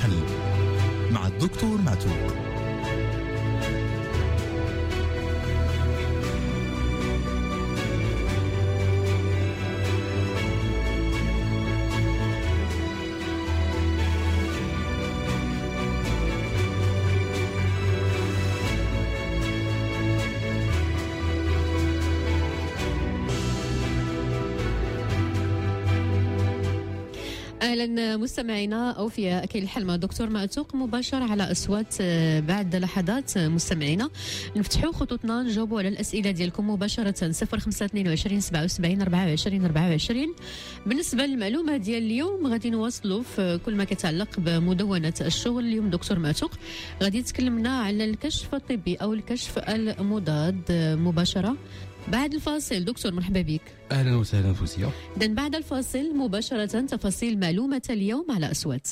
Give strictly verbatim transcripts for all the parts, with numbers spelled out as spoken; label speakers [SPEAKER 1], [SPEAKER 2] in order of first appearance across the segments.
[SPEAKER 1] الحل مع الدكتور معتوق.
[SPEAKER 2] أهلا مستمعينا أوفياء أكيد الحلمة دكتور معتوق مباشرة على أصوات. بعد لحظات مستمعينا نفتحوا خطوطنا نجاوبوا على الأسئلة ديالكم مباشرة صفر خمسة اثنين وعشرين سبعة وسبعين أربعة وعشرين أربعة وعشرين. بالنسبة للمعلومة ديال اليوم غادي نواصلوا في كل ما يتعلق بمدونة الشغل. اليوم دكتور معتوق غادي يتكلمنا على الكشف الطبي أو الكشف المضاد مباشرة بعد الفاصل. دكتور مرحبا بك.
[SPEAKER 3] أهلا وسهلا فوسيا.
[SPEAKER 2] إذن بعد الفاصل مباشرة تفاصيل معلومة اليوم على أصوات.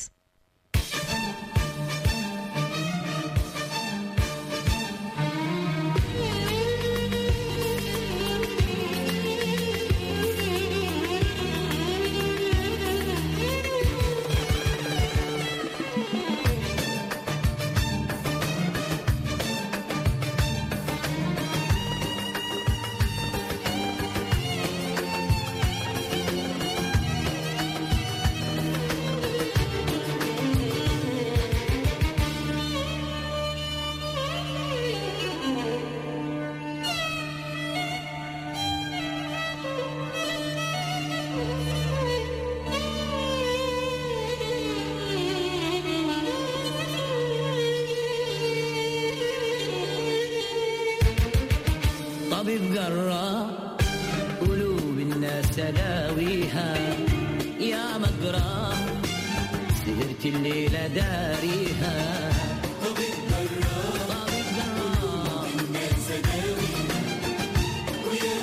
[SPEAKER 4] طبيب جراح قلوب الناس تداويها يا مجراح سهرت الليلة داريها. طبيب جراح طبيب جراح الناس تداويها ويا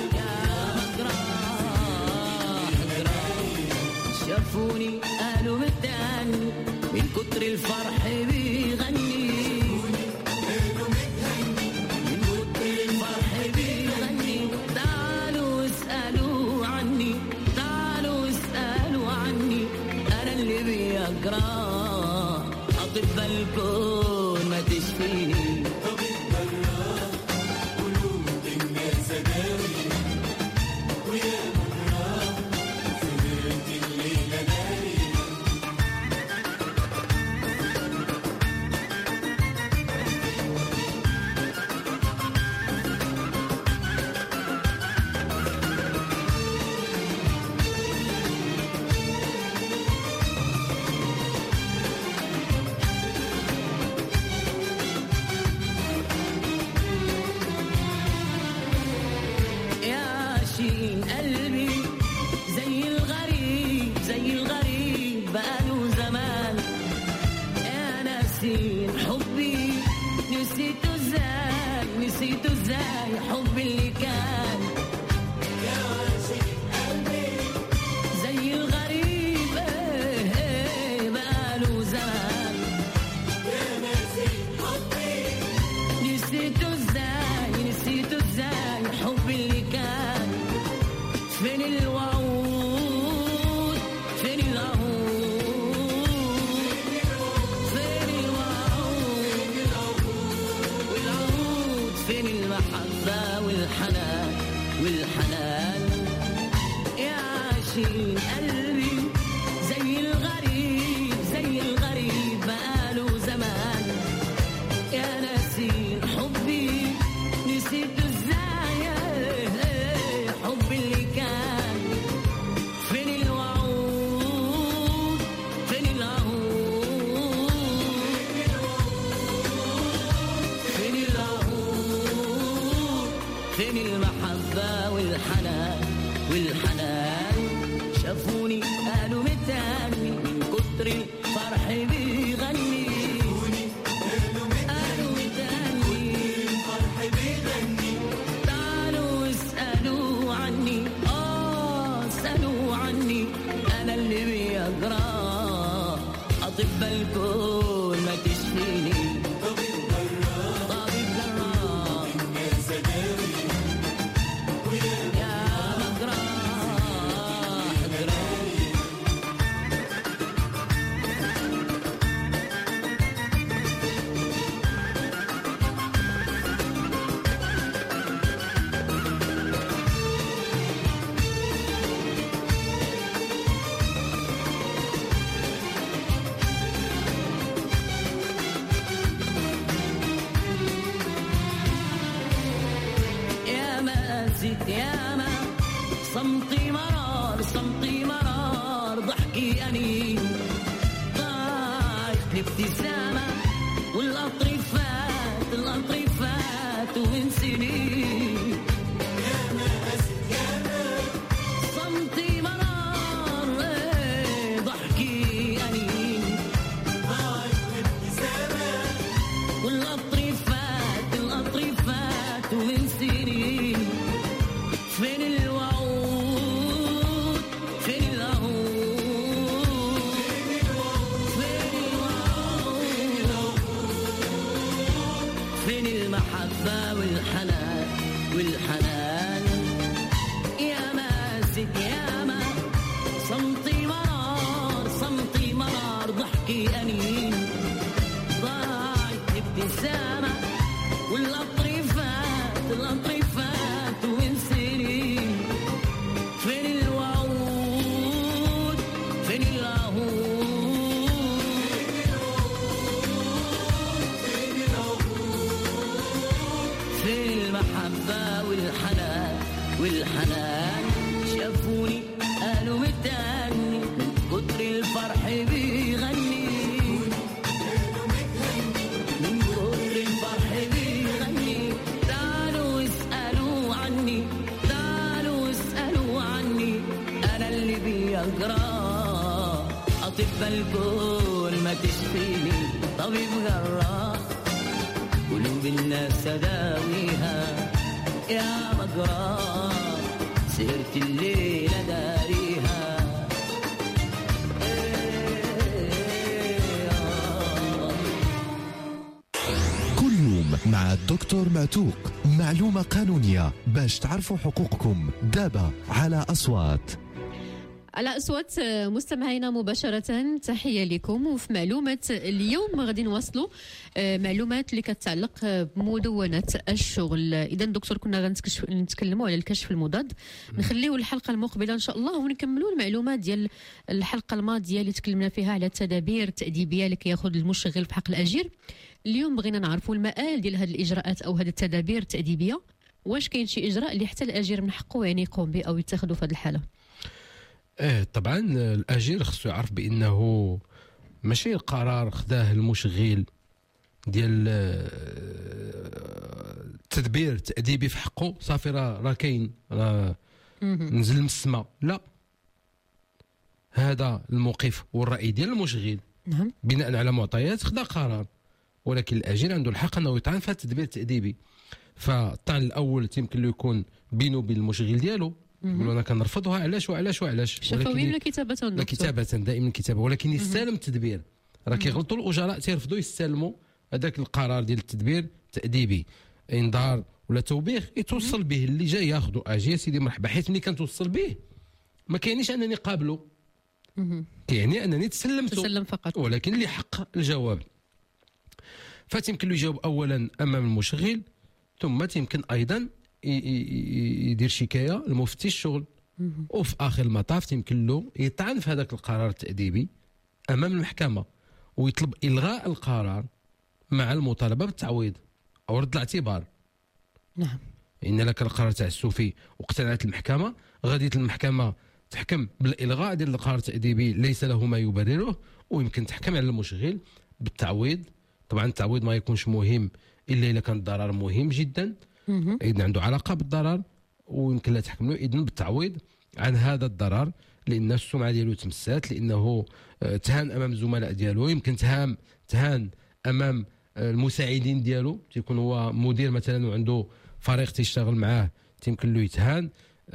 [SPEAKER 4] مجراح مجراح. شافوني قالوا متعني من كتر الفرح بيغني أطباء الكون ما تشفيني. طبيب جراح قلوب الناس داويها ويا مجراح سهرت الليلة داريها. قلبي زي الغريب زي الغريب بقاله زمان. يا ناسين حبي نسيته ازاي نسيته ازاي حبي اللي كان. يا ناسين قلبي زي الغريب ايه ايه بقاله زمان. يا ناسين حبي نسيته ازاي نسيته ازاي حبي اللي كان. فين الوعود فين العهود فين الوعود والعهود فين المحبة والحنان والحنان. يا عاشقين قلبي زي الغريب زي الغريب بقاله زمان. يا ناسين حبي نسيته ازاي حبي اللي كان. فين الوعود فين العهود فين العهود فين المحبة والحنان والحنان. شافوني قالوا متاني من كتر الفرح بيغني. قالوا متاني الفرح بيغني. تعالوا اسألوا عني آه اسألوا عني أنا اللي بيجرى. أطباء الكون ما تشفيني. طبيب جراح طبيب جراح الناس داويها ويا مجراح مجراح. صمتي مرار ضحكي أنين ضاعت الابتسامة والأطرفات الأطرفات ومن سنين صمتي مرار إيه ضحكي أنين ضاعت الابتسامة والأطرفات الأطرفات ومن سنين فين الوعود فين العهود فين الوعود فين المحبة والحنان والحنان يا ماسك يا ما صمتي مرار صمتي مرار ضحكي أنين ضاعت ابتسامة والأطرفات الأطرفات وين سنين فين الوعود فين العهود فين المحبة والحنان والحنان شافوني قالوا متهني من كتر الفرح بيغني من كتر الفرح بيغني تعالوا اسألوا عني تعالوا اسألوا عني أنا اللي بيقرأ أطب الكون ما تشفيني طبيب جراح قلوب الناس أداويها يا مجرى سهرت الليلة داريها
[SPEAKER 1] كل يوم مع الدكتور معتوق، معلومة قانونية باش تعرفوا حقوقكم. دابا على أصوات.
[SPEAKER 2] على أصوات مستمعينا مباشرة، تحية لكم. وفي معلومة اليوم غادي نواصلوا معلومات اللي كتعلق بمدونة الشغل. إذا دكتور كنا غنتكلموا على الكشف المضاد، نخليو الحلقة المقبلة إن شاء الله ونكملوا المعلومات ديال الحلقة الماضية اللي تكلمنا فيها على التدابير التأديبية اللي كياخذ المشغل في حق الأجير. اليوم بغينا نعرفوا المآل ديال هذه الإجراءات أو هذه التدابير التأديبية، واش كاين شي إجراء اللي حتى الأجير من حقه يعني يقوم به أو يتخذه في هذه الحالة؟
[SPEAKER 3] اه طبعا الاجير خصو يعرف بانه ماشي القرار خداه المشغل ديال التدبير التأديبي في حقه صافي راه راه كاين راه نزل من السماء، لا، هذا الموقف والرأي ديال المشغل
[SPEAKER 2] نعم
[SPEAKER 3] بناء على معطيات خدا قرار، ولكن الاجير عنده الحق انه يطعن في التدبير التأديبي. فالطعن الاول يمكن له يكون بينه وبين المشغل ديالو، يقولوا انا كنرفضها علاش وعلاش وعلاش،
[SPEAKER 2] شفويا ولا كتابة؟
[SPEAKER 3] لا كتابة، دائما كتابة، ولكن يستلم التدبير. راه كيغلطوا الاجراء تيرفضوا يستلموا هذاك القرار ديال التدبير التأديبي، انذار ولا توبيخ يتوصل به اللي جاي ياخذوا اجي يا سيدي مرحبا، حيت ملي كنتوصل به ما كاينيش انني قابله، كيعني انني تسلمته
[SPEAKER 2] تسلم فقط،
[SPEAKER 3] ولكن اللي حق الجواب. فتيمكن له يجاوب اولا امام المشغل، ثم يمكن ايضا يدير شكايه لمفتش الشغل، وفي اخر المطاف يمكن له يطعن في هذاك القرار التأديبي امام المحكمه ويطلب الغاء القرار مع المطالبه بالتعويض او رد الاعتبار.
[SPEAKER 2] نعم.
[SPEAKER 3] ان لك القرار تاع السوفي واقتنعت المحكمه، غاديه المحكمه تحكم بالالغاء ديال القرار التأديبي ليس له ما يبرره، ويمكن تحكم على المشغل بالتعويض. طبعا التعويض ما يكونش مهم الا اذا كان الضرر مهم جدا، اذا عنده علاقه بالضرر، ويمكن لا تحكم له اذن بالتعويض عن هذا الضرر، لان السمعه ديالو تمسات، لانه تهان امام الزملاء ديالو، يمكن تهان تهان امام المساعدين ديالو، تيكون هو مدير مثلا وعنده فريق تيشتغل معاه تيمكن له يتهان.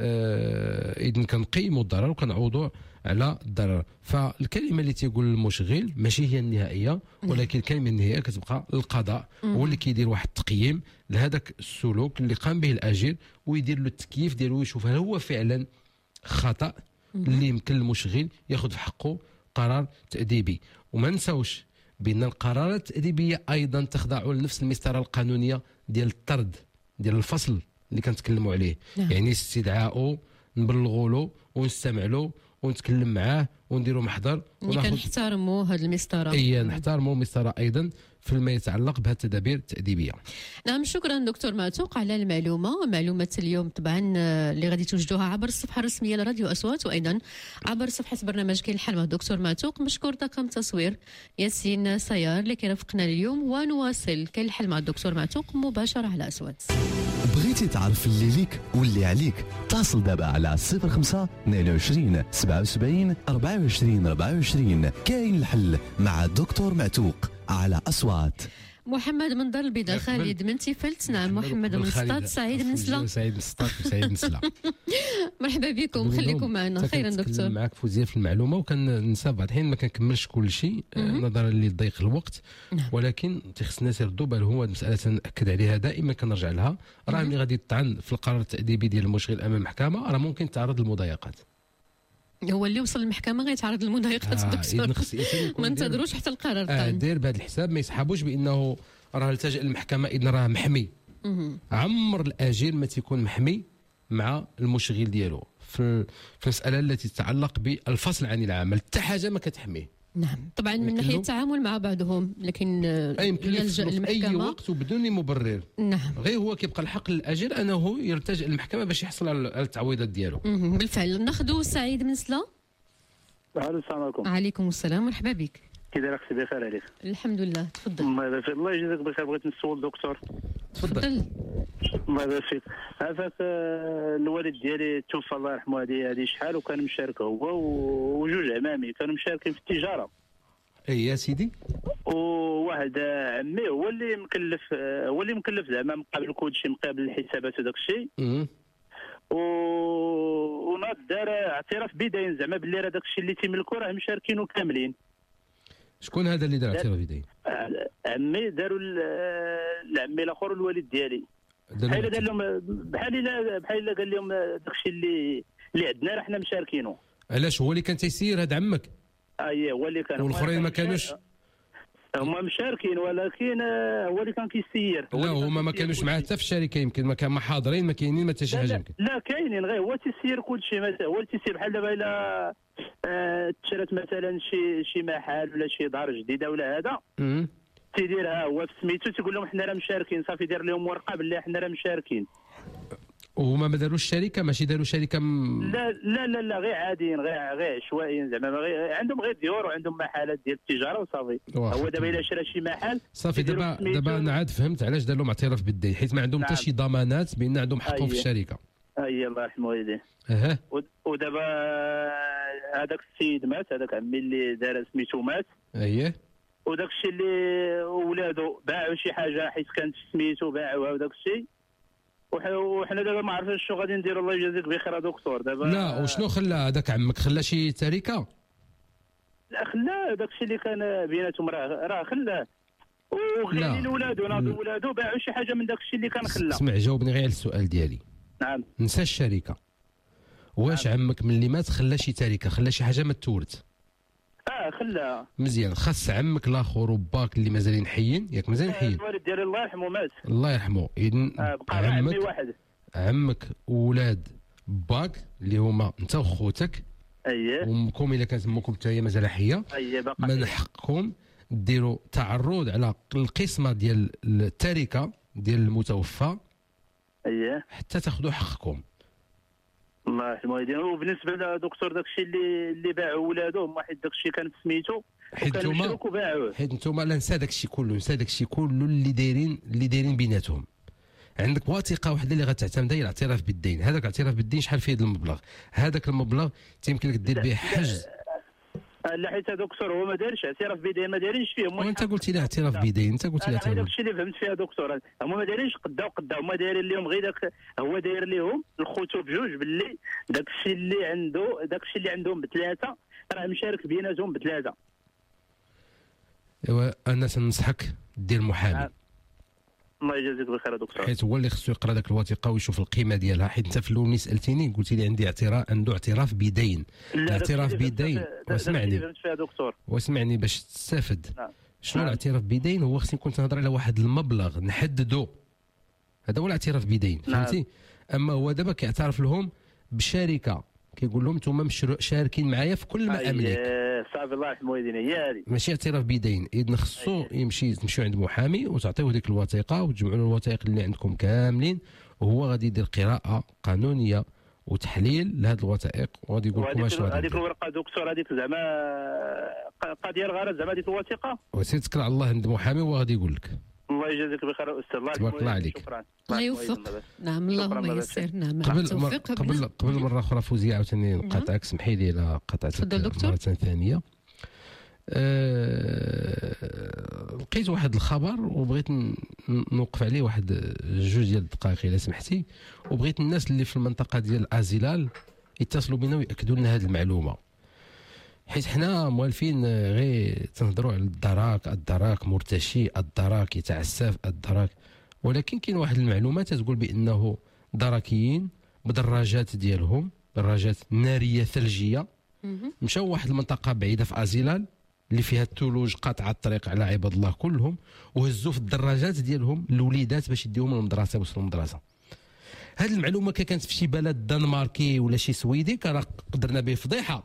[SPEAKER 3] اذن كنقيموا الضرر وكنعوضوا على الضرر. فالكلمه اللي تيقول المشغل ماشي هي النهائيه، ولكن الكلمه النهائيه كتبقى القضاء هو اللي كيدير واحد التقييم لهذاك السلوك اللي قام به الاجير، ويدير له التكييف ديالو ويشوف هل هو فعلا خطا اللي يمكن المشغل ياخذ في حقه قرار تأديبي. وما نساوش بان القرارات التأديبيه ايضا تخضع لنفس المسطره القانونيه ديال الطرد، ديال الفصل اللي كنتكلموا عليه. نعم. يعني استدعاءه، نبلغوا له ونستمع له ونتكلم معاه ونديروا محضر
[SPEAKER 2] وناخذ، كنحترموا هذه المسطره.
[SPEAKER 3] اي نحترموا المسطره ايضا. فيما يتعلق بهذه التدابير التأديبية.
[SPEAKER 2] نعم، شكرا دكتور معتوق على المعلومة. معلومة اليوم طبعا آه، اللي غادي توجدوها عبر الصفحة الرسمية لراديو أصوات، وأيضا عبر صفحة برنامج كاين الحل مع دكتور معتوق. مشكور طاقم تصوير ياسين سيار اللي كيرافقنا اليوم، ونواصل كاين الحل مع الدكتور معتوق مباشرة على أصوات.
[SPEAKER 1] بغيتي تعرف اللي ليك واللي عليك؟ اتصل دابا على صفر خمسة اثنين وعشرين سبعة وسبعين أربعة وعشرين أربعة وعشرين. كاين الحل مع دكتور معتوق على أصوات.
[SPEAKER 2] محمد من دار البيضاء، خالد من تيفلت. نعم، محمد من سطات، سعيد من سلا.
[SPEAKER 3] سعيد من سطات وسعيد من سلا.
[SPEAKER 2] مرحبا بكم، خليكم معنا. خيرا دكتور.
[SPEAKER 3] معك فوزيه في المعلومه، وكننسى بعض الحين ما كنكملش كل شيء نظرا لضيق الوقت، ولكن تيخصنا نردوا بالهم. هذه المساله تنأكد عليها دائما، كنرجع لها. راه ملي غادي يطعن في القرار التأديبي ديال المشغل امام المحكمه، راه ممكن تعرض للمضايقات.
[SPEAKER 2] هو اللي وصل للمحكمه غيتعرض للمضايقات.
[SPEAKER 3] آه
[SPEAKER 2] دكتور ما ننتظروش حتى القرار
[SPEAKER 3] آه
[SPEAKER 2] الثاني.
[SPEAKER 3] دير بهذا الحساب، ما يسحبوش بانه راه التجأ للمحكمه اذا راه محمي. عمر الاجير ما تيكون محمي مع المشغل ديالو في في المساله التي تتعلق بالفصل عن العمل، حتى حاجه ما كتحميه.
[SPEAKER 2] نعم، طبعا من ناحيه التعامل مع بعضهم، لكن
[SPEAKER 3] يمكن
[SPEAKER 2] يلجأ
[SPEAKER 3] للمحكمه اي وقت وبدون مبرر.
[SPEAKER 2] نعم،
[SPEAKER 3] غير هو كيبقى الحق للاجير انه يلتجئ للمحكمه باش يحصل على التعويضات ديالو.
[SPEAKER 2] بالفعل. ناخذ سعيد من سلا.
[SPEAKER 5] السلام عليكم.
[SPEAKER 2] عليكم السلام، مرحبا بك.
[SPEAKER 5] كي داير اختي؟ بخير عليك؟
[SPEAKER 2] الحمد لله، تفضل.
[SPEAKER 5] الله يبارك فيك. الله يجزاك بخير. بغيت نسول دكتور.
[SPEAKER 2] تفضل.
[SPEAKER 5] الله يبارك فيك. عافاك، الوالد ديالي توفى الله يرحمه هذه هذه شحال، وكان مشارك هو وجوج عمامي كانوا مشاركين في التجاره.
[SPEAKER 3] اي يا سيدي.
[SPEAKER 5] وواحد عمي هو اللي مكلف هو اللي مكلف زعما مقابل كل شيء، مقابل الحسابات وداك الشيء. و وناض دار اعتراف بدين زعما باللي راه داك الشيء اللي تيملكو راه مشاركينه كاملين.
[SPEAKER 3] شكون هذا اللي دار اعتراف بدين؟
[SPEAKER 5] عمي داروا العمي الاخر والوالد ديالي. بحال دار لهم بحال الا بحال الا قال لهم داك الشيء اللي اللي عندنا راه حنا مشاركينه.
[SPEAKER 3] علاش هو اللي كان تيسير هذا عمك؟
[SPEAKER 5] اييه هو اللي كان.
[SPEAKER 3] والاخرين ما كانوش؟
[SPEAKER 5] هما مشاركين ولكن هو اللي كان كيسير.
[SPEAKER 3] لا هما ما كانوش معاه حتى في الشركه، يمكن ما كان ما حاضرين، ما كاينين ما حتى شي حاجه يمكن.
[SPEAKER 5] لا كاينين، غير هو تيسير كل شيء. هو اللي تيسير بحال دابا الا تشرات مثلا شي شي محل ولا شي دار جديده ولا هذا، تيديرها هو في سميتو، تيقول لهم حنا راه مشاركين، صافي دير لهم ورقه باللي حنا راه مشاركين.
[SPEAKER 3] وهما ما داروش شركه؟ ماشي داروا شركه م...
[SPEAKER 5] لا لا لا لا غير عاديين، غير غير عشوائيين زعما، غير عندهم غير ديور وعندهم محلات ديال التجاره وصافي. هو دابا الا شرا شي محل
[SPEAKER 3] صافي. دابا دابا انا عاد فهمت علاش دار لهم اعتراف بالدين، حيت ما عندهم حتى نعم. شي ضمانات بان عندهم حقهم في الشركه.
[SPEAKER 5] اي الله يرحم والديه.
[SPEAKER 3] اها.
[SPEAKER 5] ودابا هذاك السيد مات، هذاك عمي اللي دار سميتو مات.
[SPEAKER 3] اييه.
[SPEAKER 5] وداك الشيء اللي ولادو باعوا شي حاجه حيت كانت سميتو باعوها وداك الشيء، وحنا دابا ما عرفناش شنو غادي نديروا. الله يجازيك بخير دكتور. دابا
[SPEAKER 3] لا وشنو خلى هذاك عمك؟ خلى شي تركه؟
[SPEAKER 5] لا خلاه داك الشيء اللي كان بيناتهم، راه راه خلاه. وغيرين ولادو ناضوا ولادو باعوا شي حاجه من داك الشيء اللي كان خلاه.
[SPEAKER 3] اسمع جاوبني غير على السؤال ديالي.
[SPEAKER 5] نعم.
[SPEAKER 3] نسى الشركه، واش نعم. عمك ملي مات خلى شي تركه، خلى شي حاجه ما تورث؟
[SPEAKER 5] اه خلاها.
[SPEAKER 3] مزيان. خاص عمك الاخر وباك اللي مازالين حيين، ياك مازالين حيين.
[SPEAKER 5] الوالد ديالي الله يرحمه مات.
[SPEAKER 3] الله يرحمه. اذن
[SPEAKER 5] آه بقى عمي واحد.
[SPEAKER 3] عمك وولاد باك اللي هما انت وخوتك.
[SPEAKER 5] اييه.
[SPEAKER 3] وامكم الا كانت امكم حتى هي مازال حيه.
[SPEAKER 5] اييه باقا.
[SPEAKER 3] من حقكم ديروا تعرض على القسمه ديال التركه ديال المتوفى.
[SPEAKER 5] اييه.
[SPEAKER 3] حتى تاخذوا حقكم.
[SPEAKER 5] الله يرحمه يدير. وبالنسبه لدكتور داك الشيء اللي اللي باعوا ولادهم، واحد داك الشيء كان في سميتو وكانوا مشروك وباعوه.
[SPEAKER 3] حيت نتوما لا نسى داك الشيء كله، نسى داك الشيء كله اللي دايرين اللي دايرين بيناتهم. عندك وثيقه واحده اللي غتعتمد هي الاعتراف بالدين. هذاك الاعتراف بالدين شحال فيه المبلغ؟ هذاك المبلغ تيمكن لك دير به حجز.
[SPEAKER 5] لا حيت دكتور هو ما دارش اعتراف بدين، ما دارينش فيه.
[SPEAKER 3] وانت قلت لي اعتراف بدين، انت قلت لي اعتراف.
[SPEAKER 5] هذاك الشيء اللي فهمت فيها دكتور، هما ما دارينش قداو قداو، هما دايرين لهم غير داك، هو داير لهم الخوتو بجوج باللي داك الشيء اللي عنده داك الشيء اللي عندهم بثلاثه راه مشارك بيناتهم بثلاثه.
[SPEAKER 3] ايوا انا تنصحك دير محامي.
[SPEAKER 5] الله يجازيك بخير دكتور.
[SPEAKER 3] حيت هو اللي خصو يقرا داك الوثيقه ويشوف القيمه ديالها. حيت انت في الاول ملي سالتيني قلت لي عندي اعتراف، عنده اعتراف بدين. الاعتراف بدين واسمعني واسمعني باش تستافد.
[SPEAKER 5] نعم.
[SPEAKER 3] شنو نعم. الاعتراف بدين هو خصني كنت نهضر على واحد المبلغ نحددو، هذا هو الاعتراف بدين.
[SPEAKER 5] نعم.
[SPEAKER 3] فهمتي؟ اما هو دابا كيعترف لهم بشركه كيقول لهم انتم مشروع شاركين معايا في كل ما املك.
[SPEAKER 5] صافي الله يرحمه يدينا هي هذه
[SPEAKER 3] ماشي اعتراف بيدين، اذن خصو يمشي تمشيو عند محامي وتعطيوه ديك الوثيقه وتجمعوا له الوثائق اللي عندكم كاملين، وهو غادي يدير قراءه قانونيه وتحليل لهذه الوثائق وغادي يقول لكم اش غادي.
[SPEAKER 5] هذيك الورقه دكتور هذيك زعما قضيه الغرض زعما هذيك الوثيقه،
[SPEAKER 3] وسير تكل على الله عند محامي وهو غادي يقول لك.
[SPEAKER 5] الله يجازيك بخير استاذ. الله
[SPEAKER 3] تبارك الله عليك.
[SPEAKER 5] شكرا.
[SPEAKER 2] الله يوفق. نعم اللهم يسر. نعم
[SPEAKER 3] قبل قبل قبل مره اخرى فوزيه عاوتاني نقاطعك، سمحي لي لا قطعتك مره ثانيه. أه... لقيت واحد الخبر وبغيت نوقف عليه واحد جوج ديال الدقائق الا سمحتي، وبغيت الناس اللي في المنطقه ديال ازيلال يتصلوا بنا وياكدوا لنا هذه المعلومه، حيت حنا موالفين غير تنهضروا على الدراك الدراك مرتشي الدراك يتعسف الدراك، ولكن كاين واحد المعلومات تقول بانه دراكيين بدراجات ديالهم دراجات ناريه ثلجيه مشاو واحد المنطقه بعيده في ازيلال اللي فيها الثلوج قاطعه الطريق على عباد الله كلهم، وهزوا في الدراجات ديالهم الوليدات باش يديهم للمدرسه وصلوا للمدرسه. هذه المعلومه كانت في شي بلد دنماركي ولا شي سويدي كان قدرنا به فضيحه.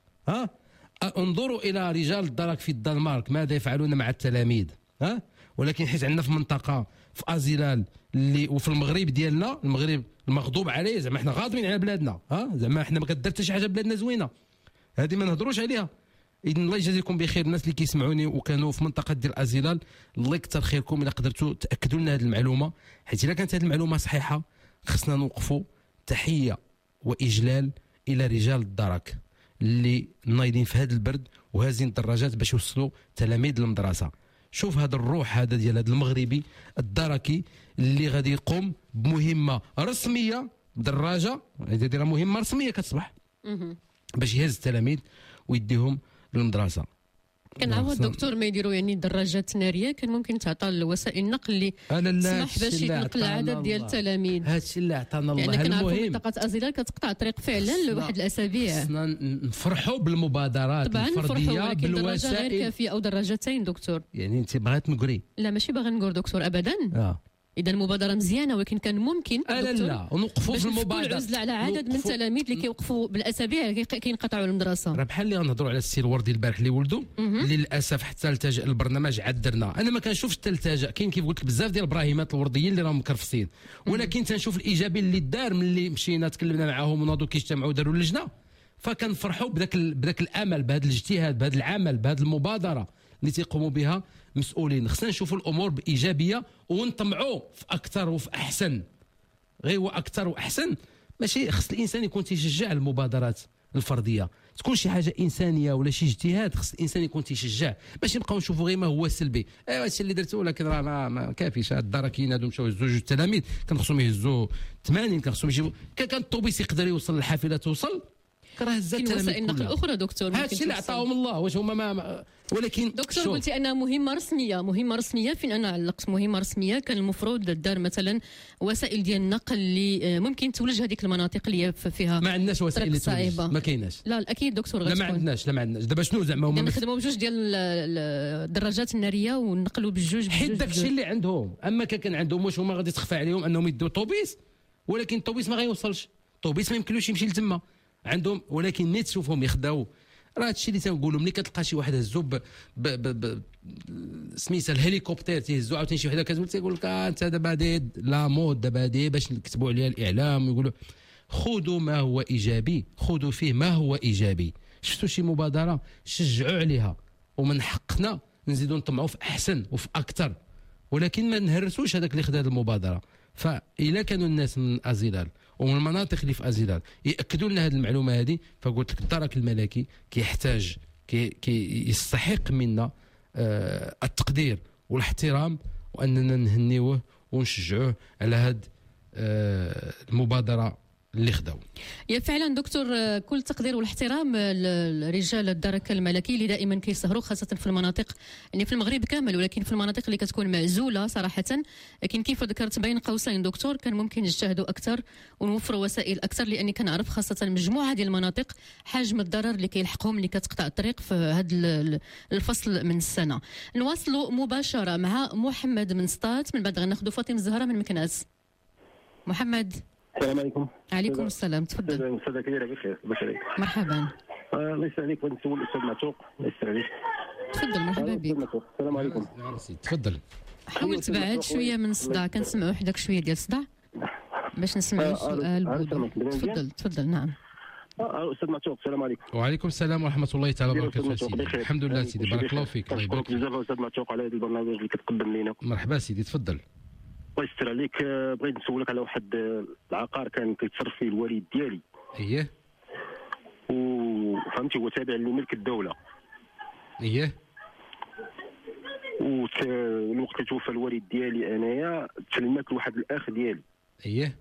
[SPEAKER 3] ها انظروا الى رجال الدرك في الدنمارك ماذا يفعلون مع التلاميذ. ها ولكن حيت عندنا في منطقه في ازيلال اللي وفي المغرب ديالنا، المغرب المغضوب عليه زعما حنا غاضبين على بلادنا، ها زعما حنا ما كدار حتى شي حاجه بلادنا زوينه، هذه ما نهضروش عليها. إذن الله يجازيكم بخير الناس اللي كيسمعوني وكانوا في منطقه ديال ازيلال، الله يكثر خيركم الا قدرتوا تاكدوا لنا هذه المعلومه، حيت الا كانت هذه المعلومه صحيحه خصنا نوقفوا تحيه واجلال الى رجال الدرك اللي نايضين في هذا البرد وهازين الدراجات باش يوصلوا تلاميذ للمدرسه. شوف هذا الروح هذا ديال هذا المغربي الدركي اللي غادي يقوم بمهمه رسميه، دراجه هذه دايره مهمه رسميه كتصبح باش يهز التلاميذ ويديهم للمدرسه.
[SPEAKER 2] كنعاود دكتور ما يديروا يعني دراجات ناريه كان ممكن تعطى الوسائل النقل اللي تسمح باش يتنقل العدد ديال التلاميذ.
[SPEAKER 3] هذا الشيء اللي عطانا الله.
[SPEAKER 2] يعني كنعرفوا منطقه ازيلال كتقطع الطريق فعلا لواحد الاسابيع.
[SPEAKER 3] خصنا نفرحوا بالمبادرات
[SPEAKER 2] طبعا
[SPEAKER 3] الفرديه
[SPEAKER 2] ولكن دراجه غير كافيه او دراجتين دكتور.
[SPEAKER 3] يعني انت بغيت نقري؟
[SPEAKER 2] لا ماشي باغي نقول دكتور ابدا.
[SPEAKER 3] اه
[SPEAKER 2] اذا المبادره مزيانه ولكن كان ممكن
[SPEAKER 3] لا لا ونوقفوا في المبادره
[SPEAKER 2] عزله على عدد من التلاميذ اللي كيوقفوا بالاسابيع كينقطعوا المدرسه.
[SPEAKER 3] راه بحال اللي غنهضروا على السي الوردي البارح اللي ولدوا اللي للاسف حتى التجا البرنامج عذرنا. انا ما كنشوفش حتى التجا، كاين كيف قلت لك بزاف ديال الابراهيمات الورديين اللي راهم مكرفسين، ولكن تنشوف الايجابي اللي دار ملي مشينا تكلمنا معاهم وناضوا كيجتمعوا داروا اللجنه، فكنفرحوا بداك بداك الامل بهذا الاجتهاد بهذا العمل بهذه المبادره اللي تيقوموا بها مسؤولين. خصنا نشوفوا الامور بايجابيه ونطمعوا في اكثر وفي احسن، غير واكثر واحسن. ماشي خص الانسان يكون تيشجع المبادرات الفرديه، تكون شي حاجه انسانيه ولا شي اجتهاد خص الانسان يكون تيشجع، باش نبقاو نشوفوا غير ما هو سلبي. ايوا هادشي اللي درتو ولكن راه ما, ما كافيش. هاد الدركيين هادو مشاو يهزوا جوج التلاميذ كان خصهم يهزوا ثمانين، كان خصهم يجيبوا كان الطوبيس يقدر يوصل الحافله توصل راه هزات التلاميذ.
[SPEAKER 2] وسائل نقل اخرى دكتور
[SPEAKER 3] هادشي اللي عطاهم الله واش هما ما, ما ولكن
[SPEAKER 2] دكتور قلتي انها مهمه رسميه مهمه رسميه فين انا علقت مهمه رسميه كان المفروض دار مثلا وسائل ديال النقل اللي ممكن تولج هذيك المناطق اللي فيها
[SPEAKER 3] ما عندناش وسائل اللي تولج ما كايناش.
[SPEAKER 2] لا اكيد دكتور
[SPEAKER 3] لا ما عندناش لا ما عندناش دابا شنو زعما هما
[SPEAKER 2] نخدموا بجوج ديال الدراجات الناريه ونقلوا بالجوج
[SPEAKER 3] حيت داكشي اللي عندهم. اما كان عندهم واش هما غادي تخفى عليهم انهم يدوا طوبيس، ولكن الطوبيس ما غيوصلش، الطوبيس ما يمكنلوش يمشي لتما عندهم. ولكن نيت تشوفهم يخداو راه هادشي اللي تنقولوا ملي كتلقى شي واحد هزو ب سميتها الهليكوبتر تيهزو عاوتاني شي وحده كتقول تيقول لك انت دابا هادي لا مود دابا هادي باش نكتبوا عليها الاعلام ويقولوا خذوا ما هو ايجابي، خذوا فيه ما هو ايجابي. شفتوا شي مبادره شجعوا عليها ومن حقنا نزيدوا نطمعوا في احسن وفي اكثر، ولكن ما نهرسوش هذاك اللي خدا هذه المبادره. فإلا كانوا الناس من ازيلال ومن المناطق اللي في ازيلال ياكدوا لنا هذه المعلومه هذه، فقلت لك الدرك الملكي كيحتاج كي, كي يستحق منا آه التقدير والاحترام، واننا نهنيوه ونشجعوه على هذه آه المبادره اللي خداو.
[SPEAKER 2] يا فعلا دكتور كل التقدير والاحترام لرجال الدرك الملكي اللي دائما كيسهروا خاصه في المناطق يعني في المغرب كامل، ولكن في المناطق اللي كتكون معزوله صراحه. لكن كيف ذكرت بين قوسين دكتور كان ممكن نجتهدوا اكثر ونوفروا وسائل اكثر، لاني كنعرف خاصه مجموعه ديال المناطق حجم الضرر اللي كيلحقهم اللي كتقطع الطريق في هذا الفصل من السنه. نواصلوا مباشره مع محمد من سطات، من بعد غناخذوا فاطمه الزهراء من مكناس. محمد
[SPEAKER 6] السلام عليكم.
[SPEAKER 2] عليكم السلام، تفضل.
[SPEAKER 6] استاذ كبير بخير بخير.
[SPEAKER 2] مرحبا.
[SPEAKER 6] الله يسر عليك، بغيت نسول الاستاذ معتوق. الله يسر عليك.
[SPEAKER 2] تفضل مرحبا بك.
[SPEAKER 6] السلام عليكم.
[SPEAKER 3] تفضل.
[SPEAKER 2] حاول تبعد شويه من الصداع، كنسمعوا حداك شويه ديال الصداع باش نسمعوا السؤال بوضوح. تفضل تفضل. نعم.
[SPEAKER 6] اه استاذ معتوق السلام عليكم.
[SPEAKER 3] وعليكم السلام ورحمه الله تعالى وبركاته سيدي. الحمد لله سيدي، بارك الله فيك. الله يبارك
[SPEAKER 6] فيك بزاف استاذ معتوق على هذا البرنامج اللي كتقدم لنا.
[SPEAKER 3] مرحبا سيدي، تفضل.
[SPEAKER 6] الله يستر عليك. بغيت نسولك على واحد العقار كان كيتصرف فيه الوالد ديالي.
[SPEAKER 3] اييه.
[SPEAKER 6] وفهمتي هو تابع لملك الدوله.
[SPEAKER 3] اييه.
[SPEAKER 6] والوقت اللي توفى الوالد ديالي انايا تسلمت لواحد الاخ ديالي.
[SPEAKER 3] اييه.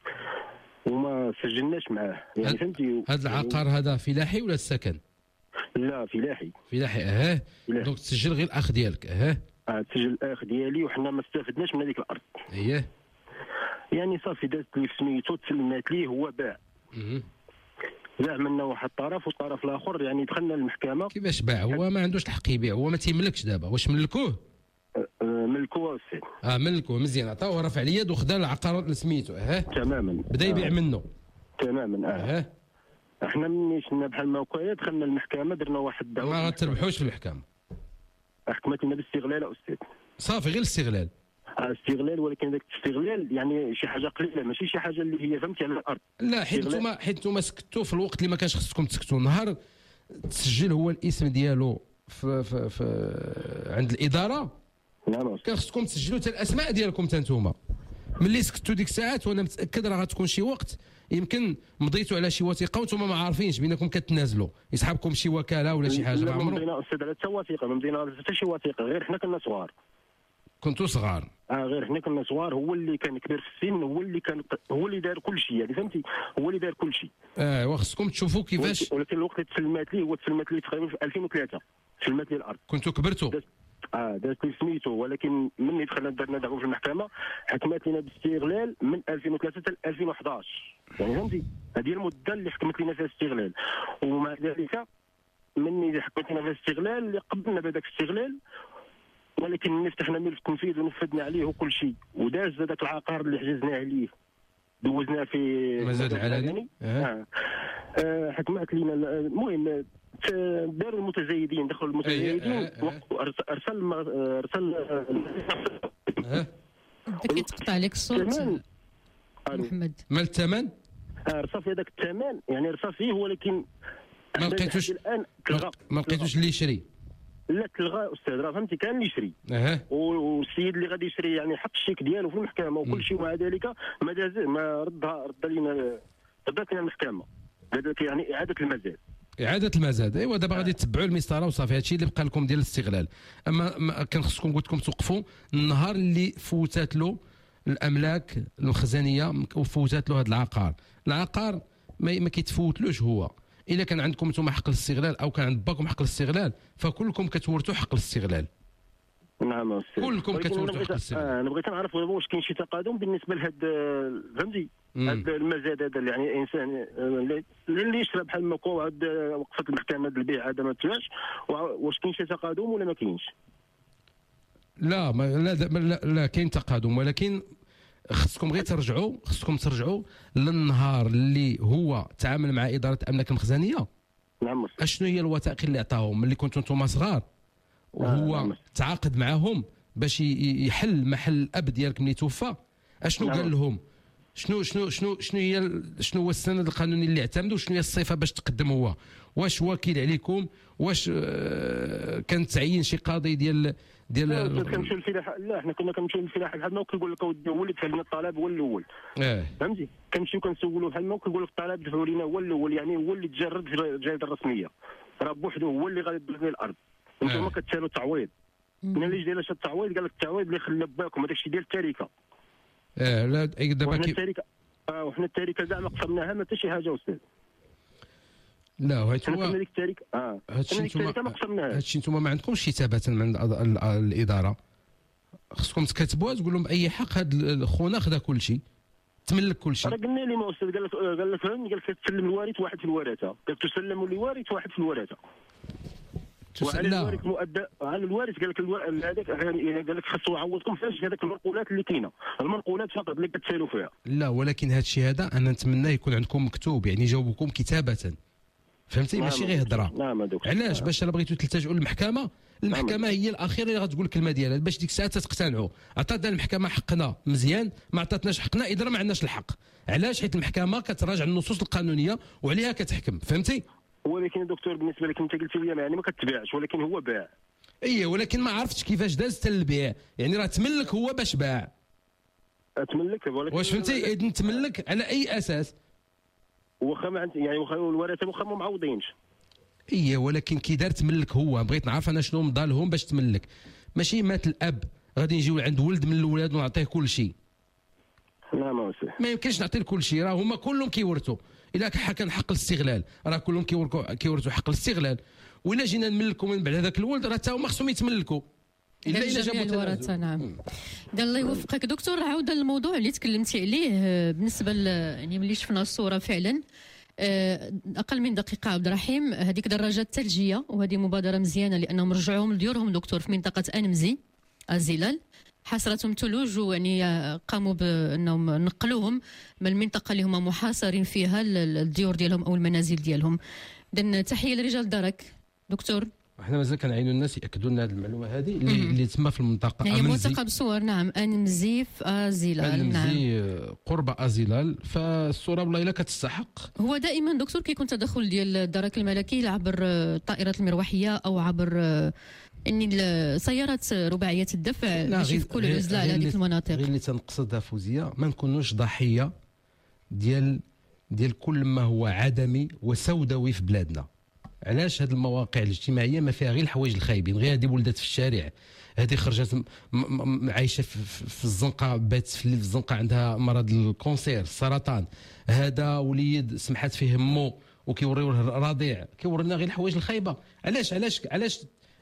[SPEAKER 6] وما سجلناش معاه يعني فهمتي.
[SPEAKER 3] هذا العقار هذا فلاحي ولا السكن؟
[SPEAKER 6] لا فلاحي.
[SPEAKER 3] فلاحي اه. دونك تسجل غير الاخ ديالك اه.
[SPEAKER 6] اه تسجل الاخ ديالي وحنا ما استفدناش من هذيك الارض.
[SPEAKER 3] اييه.
[SPEAKER 6] يعني صافي دازت لي في سميتو تسلمات ليه هو باع.
[SPEAKER 3] اها.
[SPEAKER 6] باع منا واحد الطرف والطرف الاخر يعني دخلنا للمحكمه.
[SPEAKER 3] كيفاش باع؟ هو ما عندوش الحق يبيع، هو ما تيملكش دابا. واش ملكوه؟
[SPEAKER 6] أه ملكوه السيد.
[SPEAKER 3] اه ملكوه مزيان، عطاوه رفع اليد وخدا العقار لسميتو اه.
[SPEAKER 6] تماما.
[SPEAKER 3] بدا يبيع
[SPEAKER 6] آه.
[SPEAKER 3] منه.
[SPEAKER 6] تماما اه.
[SPEAKER 3] اه.
[SPEAKER 6] احنا ملي شفنا بحال ما هكايا دخلنا للمحكمه درنا واحد الدعوه.
[SPEAKER 3] ما غتربحوش في المحكمه.
[SPEAKER 6] حكمت لنا بالاستغلال استاذ.
[SPEAKER 3] صافي غير الاستغلال.
[SPEAKER 6] استغلال، ولكن ذاك الاستغلال يعني شي حاجه قليله ماشي شي حاجه اللي هي فهمتي على الارض.
[SPEAKER 3] لا حيت نتوما حيت نتوما سكتوا في الوقت اللي ما كانش خصكم تسكتوا. نهار تسجل هو الاسم ديالو في, في, في عند الاداره.
[SPEAKER 6] نعم.
[SPEAKER 3] كان خصكم تسجلوا حتى الاسماء ديالكم حتى نتوما. ملي سكتوا ديك الساعات وانا متاكد راه غتكون شي وقت يمكن مضيتوا على شي وثيقه وانتم ما عارفينش بينكم كتنازلوا، يسحبكم شي وكاله ولا شي حاجه. ما عمرو
[SPEAKER 6] مضينا استاذ على حتى وثيقه، ما مضينا حتى شي وثيقه، غير حنا كنا صغار.
[SPEAKER 3] كنتوا صغار.
[SPEAKER 6] اه غير حنا كنا صغار، هو اللي كان كبير في السن، هو اللي كان هو اللي دار كل شيء يعني فهمتي، هو اللي دار كل شيء.
[SPEAKER 3] اه وخصكم تشوفوا كيفاش.
[SPEAKER 6] ولكن الوقت اللي تسلمات ليه هو تسلمات ليه تقريبا في ألفين وثلاثة تسلمات ليه الارض.
[SPEAKER 3] كنتوا كبرتوا.
[SPEAKER 6] اه دازت لي سميتو، ولكن ملي دخلنا درنا دعوه في المحكمه حكمت لنا باستغلال من ألفين وثلاثة حتى ألفين وأحد عشر يعني فهمتي. هذه المده اللي حكمت لنا فيها استغلال، ومع ذلك مني حكمت لنا فيها استغلال اللي قبلنا بهذاك الاستغلال، ولكن فتحنا ملف التنفيذ ونفذنا عليه وكل شيء، وداز هذاك العقار اللي حجزناه عليه دوزناه في
[SPEAKER 3] مزاد العلني.
[SPEAKER 6] آه. آه حكمت لنا. المهم داروا المتزايدين، دخلوا المتزايدين.
[SPEAKER 3] أيه أيه أيه.
[SPEAKER 6] ارسل ارسل
[SPEAKER 3] اه
[SPEAKER 2] كيتقطع عليك الصوت محمد.
[SPEAKER 3] مال الثمن؟
[SPEAKER 6] رصا في هذاك الثمن يعني رصا فيه، ولكن
[SPEAKER 3] ما لقيتوش
[SPEAKER 6] الان
[SPEAKER 3] ما لقيتوش اللي يشري.
[SPEAKER 6] لا تلغى استاذ، راه فهمتي كان اللي يشري.
[SPEAKER 3] اها.
[SPEAKER 6] والسيد اللي غادي يشري يعني حط الشيك ديالو في المحكمه وكل شيء، ومع ذلك ما داز ما ردها رد لنا ردت لنا المحكمه. هذاك يعني اعاده المزاد.
[SPEAKER 3] اعاده المزاد ايوا. دابا غادي تتبعوا المسطره وصافي. هادشي اللي بقى لكم ديال الاستغلال. اما كان خصكم قلت لكم توقفوا النهار اللي فوتات له الاملاك المخزنيه وفوتات له هذا العقار. العقار ما, ما كيتفوتلوش هو. الا كان عندكم نتوما حق الاستغلال او كان عند باكم حق الاستغلال فكلكم كتورثوا حق الاستغلال.
[SPEAKER 6] نعم استاذ.
[SPEAKER 3] كلكم كتورثوا حق الاستغلال.
[SPEAKER 6] انا بغيت نعرف واش كاين شي تقادم بالنسبه لهذا فهمتي هذا المزاد هذا اللي يعني انسان اللي يشرب بحال ما كو عاد وقفت المحكمه البيع هذا ما تلاش، واش كاين شي تقادم ولا ما كاينش؟
[SPEAKER 3] لا ما لا لا, لا كاين تقادم، ولكن خصكم غير ترجعوا خصكم ترجعوا للنهار اللي هو تعامل مع اداره الاملاك المخزنيه.
[SPEAKER 6] نعم.
[SPEAKER 3] اشنو هي الوثائق اللي عطاهم ملي كنتوا نتوما صغار، وهو
[SPEAKER 6] نعم.
[SPEAKER 3] تعاقد معهم باش يحل محل الاب ديالك ملي توفى. اشنو
[SPEAKER 6] نعم.
[SPEAKER 3] قال لهم؟ شنو شنو شنو شنو هي شنو هو السند القانوني اللي اعتمدوا؟ شنو هي الصفه باش تقدم هو؟ واش وكيل عليكم؟ واش آه كان تعيين شي قاضي ديال ديال
[SPEAKER 6] كنمشيو للفلاحه؟ لا حنا كنا كنمشيو للفلاحه بحال ما كيقول لك اودي هو اللي دفع لنا الطلب هو الاول.
[SPEAKER 3] اه
[SPEAKER 6] فهمتي؟ كنمشيو كنسولوا بحال ما كيقول لك الطلب دفعوا لنا هو الاول، يعني هو اللي تجرد في الجهاز الرسميه، راه بوحدو هو اللي غادي يدير لنا الارض. انتم كتسالوا التعويض. انا اللي جاي لاش التعويض قال لك التعويض اللي خلى باكم هذاك الشيء ديال التركه.
[SPEAKER 3] اه لا دابا كيف
[SPEAKER 6] التركه اه وحنا التركه كاع ما قسمناها ما حتى شي حاجه استاذ.
[SPEAKER 3] لا هادشي
[SPEAKER 6] هو ديك التركه اه
[SPEAKER 3] هادشي
[SPEAKER 6] نتوما ما قسمناهاش.
[SPEAKER 3] هادشي نتوما ما عندكمش كتابات من الاداره. خصكم تكتبوها تقول لهم باي حق هاد خونا خدا كل شيء، تملك كل شيء.
[SPEAKER 6] راه قلنا لي ما استاذ قال لك قال لك فهمني قال لك تسلم الوارث واحد في الورثه، قال تسلم لوارث واحد في الورثه. وعلى
[SPEAKER 3] لا.
[SPEAKER 6] الوارث مؤدى على الوارث قال لك الوا- هذاك قال لك خاصو يعوضكم فاش هذاك المنقولات اللي كاينه، المنقولات فقط اللي كتسالوا فيها.
[SPEAKER 3] لا، ولكن هذا الشيء هذا انا نتمنى يكون عندكم مكتوب، يعني يجاوبكم كتابه، فهمتي؟
[SPEAKER 6] نعم
[SPEAKER 3] ماشي غير هضره.
[SPEAKER 6] نعم هذوك.
[SPEAKER 3] علاش؟ باش الا بغيتوا تلتجؤوا للمحكمه، المحكمه هي الاخيره اللي غتقول الكلمه ديالها، باش ديك الساعه تقتنعوا. عطاتنا المحكمه حقنا مزيان، ما عطاتناش حقنا اذا ما عندناش الحق. علاش؟ حيت المحكمه كتراجع النصوص القانونيه وعليها كتحكم، فهمتي؟
[SPEAKER 6] ولكن يا دكتور بالنسبه لك انت قلت لي يعني ما كتباعش، ولكن هو باع.
[SPEAKER 3] ايه، ولكن ما عرفتش كيفاش داز حتى للبيع، يعني راه تملك هو باش باع.
[SPEAKER 6] تملك ولكن
[SPEAKER 3] واش فهمتي؟ اذا تملك على اي اساس؟
[SPEAKER 6] واخا ما عند يعني واخا الورثه واخا ما معوضينش.
[SPEAKER 3] ايه، ولكن كي دار تملك هو، بغيت نعرف انا شنو مضى لهم باش تملك. ماشي مات الاب غادي نجيو عند ولد من الولاد ونعطيه كل شيء.
[SPEAKER 6] لا ما وسع.
[SPEAKER 3] ما يمكنش نعطيه كل شيء، راه هما كلهم كيورثوا. الا كان حق الاستغلال راه كلهم كيورثوا كيورثوا حق الاستغلال، وإلا جينا نملكوا من بعد هذاك الولد راه حتى هما خصهم يتملكوا.
[SPEAKER 2] الا الا جابوا الورثه. نعم. دار الله يوفقك دكتور. عوده للموضوع اللي تكلمتي عليه بالنسبه يعني ملي شفنا الصوره فعلا اقل من دقيقه عبد الرحيم، هذيك دراجات ثلجيه، وهذه مبادره مزيانه لانهم رجعوهم لديورهم دكتور في منطقه انمزي الزلال، حاصرتهم ثلوج، ويعني قاموا بانهم نقلوهم من المنطقه اللي هما محاصرين فيها الديور ديالهم او المنازل ديالهم. اذا تحيه لرجال دارك دكتور.
[SPEAKER 3] احنا مازال كنعينوا الناس ياكدوا لنا هذه المعلومه هذه اللي, اللي تما في المنطقه
[SPEAKER 2] هي موثقه بصور. نعم. انمزي في ازيلال.
[SPEAKER 3] انمزي نعم. قرب ازيلال، فالصوره والله الا كتستحق.
[SPEAKER 2] هو دائما دكتور كيكون تدخل ديال الدرك الملكي عبر الطائرات المروحيه او عبر اني السيارات رباعيه الدفع باش يفكوا العزله على هذيك المناطق.
[SPEAKER 3] غير اللي تنقصدها فوزيه ما نكونوش ضحيه ديال ديال كل ما هو عدمي وسوداوي في بلادنا. علاش؟ هذه المواقع الاجتماعيه ما فيها غير الحوايج الخايبين، غير هذه ولدات في الشارع، هذه خرجت عايشه في, في الزنقه، بات في الليل في الزنقه عندها مرض الكونسير السرطان، هذا وليد سمحت فيه مو وكيوريوه الرضيع، كيورينا غير الحوايج الخايبه. علاش علاش علاش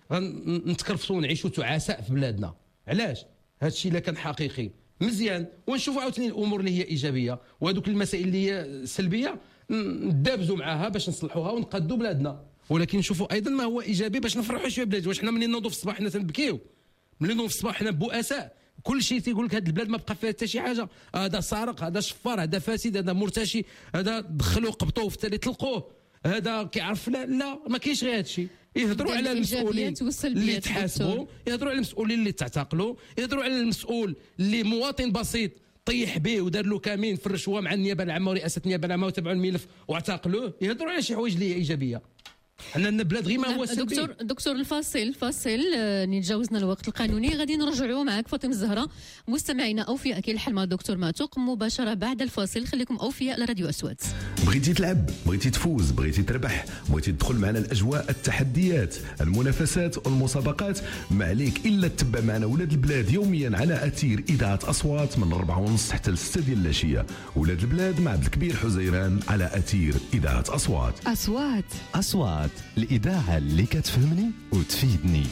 [SPEAKER 3] نتكرفسوا ونعيشوا تعاساء في بلادنا؟ علاش؟ هذا الشيء الا كان حقيقي مزيان ونشوفوا عاوتاني الامور اللي هي ايجابيه، وهذوك المسائل اللي هي سلبيه ندابزوا معاها باش نصلحوها ونقادوا بلادنا. ولكن نشوفوا ايضا ما هو ايجابي باش نفرحوا شويه بلادنا. واش حنا ملي نوضوا في الصباح حنا تنبكيو؟ ملي نوضوا في الصباح حنا بؤساء، كل شيء تيقول لك هذه البلاد ما بقى فيها حتى شي حاجه، هذا سارق، هذا شفار، هذا فاسد، هذا مرتشي، هذا دخلوه قبطوه في التالي طلقوه، هذا كيعرف. لا لا ما كاينش غير هذا الشيء. يهضروا على المسؤولين اللي تحاسبوا، يهضروا على المسؤولين اللي تعتقلوا، يهضروا على المسؤول اللي مواطن بسيط طيح به ودار له كمين في الرشوه مع النيابه العامه ورئاسه النيابه العامه وتبعوا الملف واعتقلوه. يهضروا على شي حوايج اللي هي ايجابيه. حنا عندنا بلاد غير ما هو سلبي.
[SPEAKER 2] دكتور دكتور الفاصل الفاصل نتجاوزنا الوقت القانوني، غادي نرجعوا معك فاطمه الزهراء مستمعينا اوفياء كاين الحل مع الدكتور معتوق مباشره بعد الفاصل. خليكم اوفياء لراديو اسوات.
[SPEAKER 1] بغيتي تلعب، بغيتي تفوز، بغيتي تربح، بغيتي تدخل معنا الاجواء، التحديات، المنافسات والمسابقات، ما عليك الا تتبع معنا ولاد البلاد يوميا على اثير اذاعه اصوات من أربعة ونص حتى لستة ديال العشيه. ولاد البلاد مع عبد الكبير حزيران على اثير اذاعه اصوات.
[SPEAKER 7] اصوات
[SPEAKER 1] اصوات الإذاعة اللي كتفهمني وتفيدني.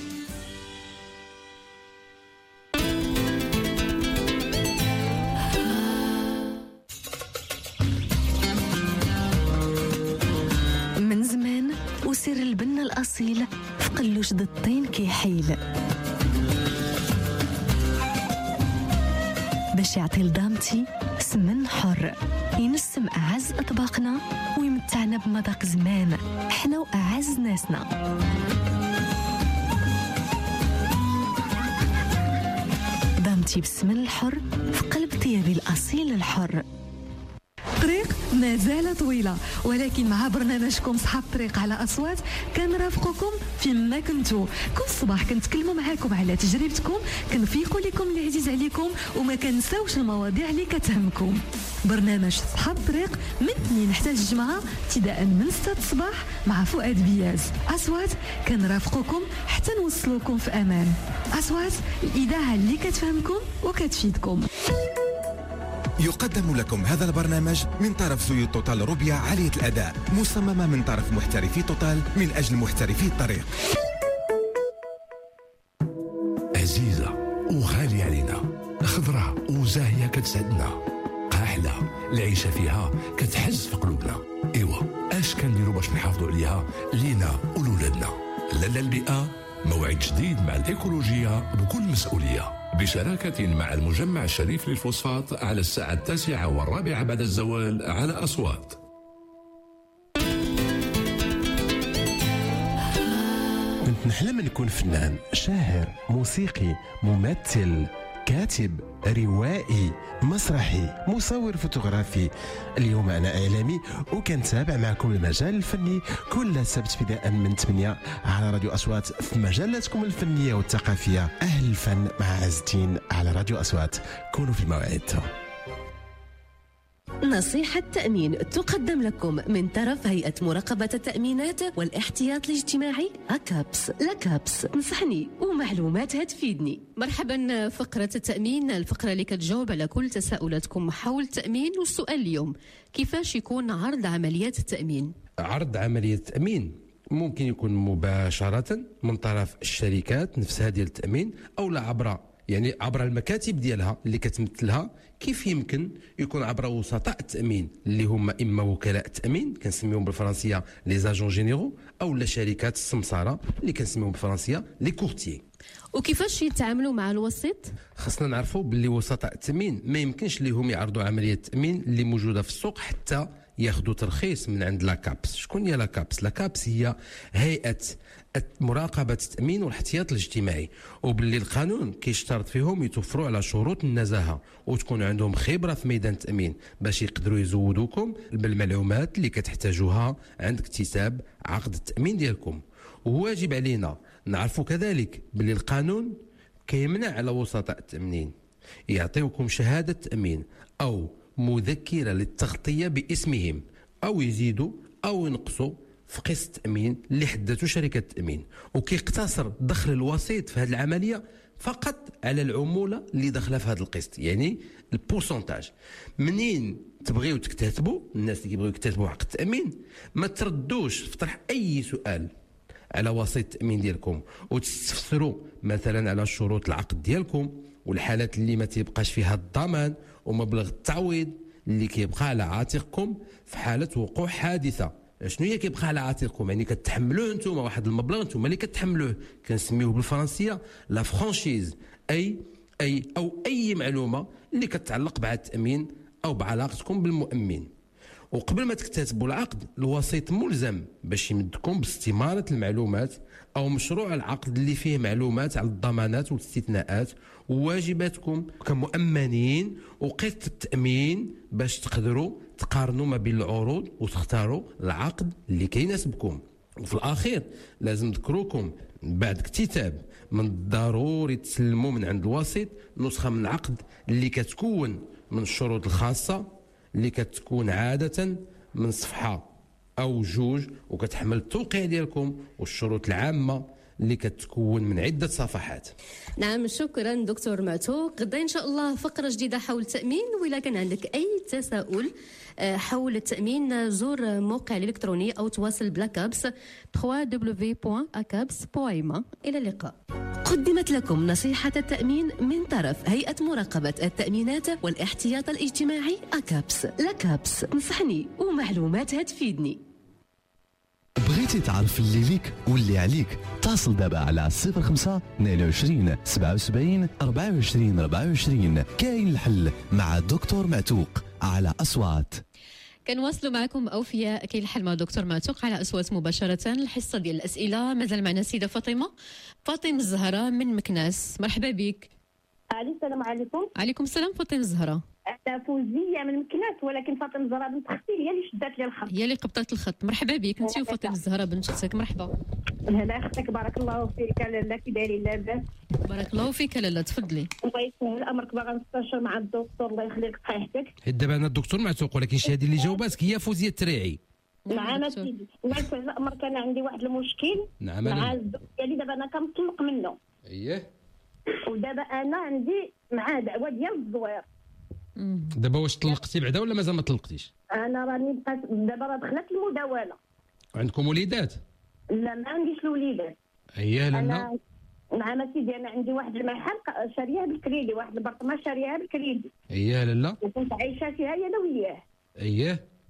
[SPEAKER 7] من زمان وسر البنة الأصيل في قلوش ضد الطين كيحيل باش يعطي لدامتي سمن حر ينسم أعز أطباقنا ويمتعنا بمذاق زمان احنا وأعز ناسنا. دامتي بالسمن الحر في قلب طيابي الأصيل الحر.
[SPEAKER 8] الطريق ما زال طويلة، ولكن مع برنامجكم صحاب الطريق على أصوات كنرافقكم فيما كنتو. كل صباح كنتكلموا معاكم على تجربتكم، كنفيقوا لكم اللي عزيز عليكم وما كنساوش المواضيع اللي كتهمكم. برنامج صحاب الطريق من اثنين حتى الجمعة ابتداء من ستة الصباح مع فؤاد بياز. أصوات كنرافقكم حتى نوصلوكم في أمان. أصوات الإذاعة اللي كتفهمكم وكتفيدكم.
[SPEAKER 9] يقدم لكم هذا البرنامج من طرف زيوت توتال روبيا عالية الأداء، مصممة من طرف محترفي توتال من أجل محترفي الطريق.
[SPEAKER 10] عزيزة وغالية علينا، خضرة وزاهية كتسعدنا، قاحلة العيشة فيها كتحز في قلوبنا. إيوا اش كنديروا باش نحافظوا عليها لينا ولولادنا؟ لالا البيئة، موعد جديد مع الإيكولوجية بكل مسؤولية، بشراكة مع المجمع الشريف للفوسفات على الساعة التاسعة والرابعة بعد الزوال على أصوات.
[SPEAKER 11] كنت نحلم نكون فنان، شاعر، موسيقي، ممثل، كاتب، روائي، مسرحي، مصور فوتوغرافي. اليوم أنا إعلامي وكنتابع معكم المجال الفني كل سبت بداء من ثمانية على راديو أصوات في مجالاتكم الفنية والثقافية. أهل الفن مع عز الدين على راديو أصوات. كونوا في الموعد.
[SPEAKER 12] نصيحة تأمين تقدم لكم من طرف هيئة مراقبة التأمينات والاحتياط الاجتماعي أكابس. لكابس تنصحني ومعلوماتها تفيدني.
[SPEAKER 2] مرحبا، فقرة التأمين، الفقرة اللي كتجاوب على كل تساؤلاتكم حول التأمين. والسؤال اليوم: كيفاش يكون عرض عمليات التأمين؟
[SPEAKER 3] عرض عملية التأمين ممكن يكون مباشرة من طرف الشركات نفسها ديال التأمين، أو لا عبر يعني عبر المكاتب ديالها اللي كتمثلها. كيف يمكن يكون عبر وسطاء التأمين اللي هما إما وكلاء التأمين كنسميهم بالفرنسية لي زاجون جينيرو، أو لا شركات السمسارة اللي كنسميهم بالفرنسية لي كورتيي.
[SPEAKER 2] وكيفاش يتعاملوا مع الوسيط؟
[SPEAKER 3] خاصنا نعرفوا باللي وسطاء التأمين ما يمكنش ليهم يعرضوا عملية التأمين اللي موجودة في السوق حتى ياخذوا ترخيص من عند لاكابس. شكون هي لاكابس؟ لاكابس هي هيئة مراقبة التأمين والاحتياط الاجتماعي، وباللي القانون كيشترط فيهم يتوفروا على شروط النزاهة وتكون عندهم خبرة في ميدان التأمين باش يقدروا يزودوكم بالمعلومات اللي كتحتاجوها عند اكتساب عقد التأمين ديالكم. وواجب علينا نعرفوا كذلك باللي القانون كيمنع على وسطاء التأمين يعطيوكم شهادة تأمين أو مذكرة للتغطية باسمهم، أو يزيدوا أو ينقصوا في قسط التأمين اللي حددته شركة التأمين. وكيقتصر دخل الوسيط في هذه العملية فقط على العمولة اللي داخله في هذا القسط، يعني البورسونتاج. منين تبغيو تكتاتبوا الناس اللي كيبغيو يكتاتبوا عقد التأمين، ما تردوش في طرح أي سؤال على وسيط التأمين ديالكم وتستفسروا مثلا على شروط العقد ديالكم والحالات اللي ما تيبقاش فيها الضمان ومبلغ التعويض اللي كيبقى على عاتقكم في حالة وقوع حادثة. شنو هي كيبقى على عاتقكم؟ يعني كتحملوه انتم واحد المبلغ انتم اللي كتحملوه، كنسميوه بالفرنسيه لا فرانشيز، اي اي او اي معلومه اللي كتعلق بعد التأمين او بعلاقتكم بالمؤمن. وقبل ما تكتاتبوا العقد، الوسيط ملزم باش يمدكم باستمارة المعلومات أو مشروع العقد اللي فيه معلومات على الضمانات والاستثناءات وواجباتكم كمؤمنين وقسط التأمين باش تقدروا تقارنوا ما بين العروض وتختاروا العقد اللي كيناسبكم. وفي الأخير لازم نذكروكم بعد اكتتاب من الضروري تسلموا من عند الوسيط نسخة من العقد اللي كتكون من الشروط الخاصة اللي كتكون عادة من صفحة أو جوج وكتحمل التوقيع ديالكم، والشروط العامة اللي كتكون من عدة صفحات.
[SPEAKER 2] نعم، شكرا دكتور معتوق. غدا إن شاء الله فقرة جديدة حول التأمين، وإذا كان عندك أي تساؤل حول التأمين زور موقع الإلكتروني أو تواصل بلاكابس دبليو دبليو دبليو دوت أكابس دوت إم. إلى اللقاء.
[SPEAKER 12] قدمت لكم نصيحة التأمين من طرف هيئة مراقبة التأمينات والاحتياط الاجتماعي أكابس. لكابس تنصحني ومعلوماتها تفيدني.
[SPEAKER 1] بغيتي تعرف اللي ليك واللي عليك؟ اتصل دابا على صفر خمسة اثنين وعشرين سبعة وسبعين أربعة وعشرين أربعة وعشرين. كاين الحل مع دكتور معتوق على أصوات.
[SPEAKER 2] كنواصلوا معكم أوفياء كاين الحل مع دكتور معتوق على أصوات مباشرة. الحصة ديال الأسئلة مازال معنا السيدة فاطمة فاطمة الزهراء من مكناس. مرحبا بك.
[SPEAKER 13] السلام عليكم.
[SPEAKER 2] عليكم السلام فاطمة الزهراء.
[SPEAKER 13] أنا فوزية من مكناس، ولكن فاطمة الزهراء بنت أختي هي اللي شدات لي الخط.
[SPEAKER 2] هي اللي قبطت الخط. مرحبا بك انت وفاطمة الزهراء بنت اختك. مرحبا.
[SPEAKER 13] هلا اختك، بارك الله فيك. لاله كي دايرين لاباس؟
[SPEAKER 2] بارك الله فيك لاله، تفضلي.
[SPEAKER 13] الله يسهل امرك، باغا نستشير مع الدكتور الله يخليك صحيحتك.
[SPEAKER 3] حيت دابا انا الدكتور معتوق، ولكن شي هذه اللي جاوباتك هي فوزية التريعي.
[SPEAKER 13] نعم سيدي، الله يسهل امرك. انا عندي واحد المشكل
[SPEAKER 3] نعم
[SPEAKER 13] مع الزوج ديالي، دابا انا كنطلق منه.
[SPEAKER 3] اييه.
[SPEAKER 13] ودابا انا عندي معاه دعوه ديال الزوير.
[SPEAKER 3] دابا واش طلقتي بعدا ولا مازال ما طلقتيش؟
[SPEAKER 13] انا راني بقات دابا راه دخلت المداوله.
[SPEAKER 3] عندكم وليدات؟
[SPEAKER 13] لا ما عنديش الوليدات.
[SPEAKER 3] اييه لالا.
[SPEAKER 13] انا نعم سيدي، انا عندي واحد المحل شاريها بالكريدي، واحد البرطمان شاريها بالكريدي.
[SPEAKER 3] اييه لالا.
[SPEAKER 13] وكنت عايشه فيها انا وياه.
[SPEAKER 3] اييه.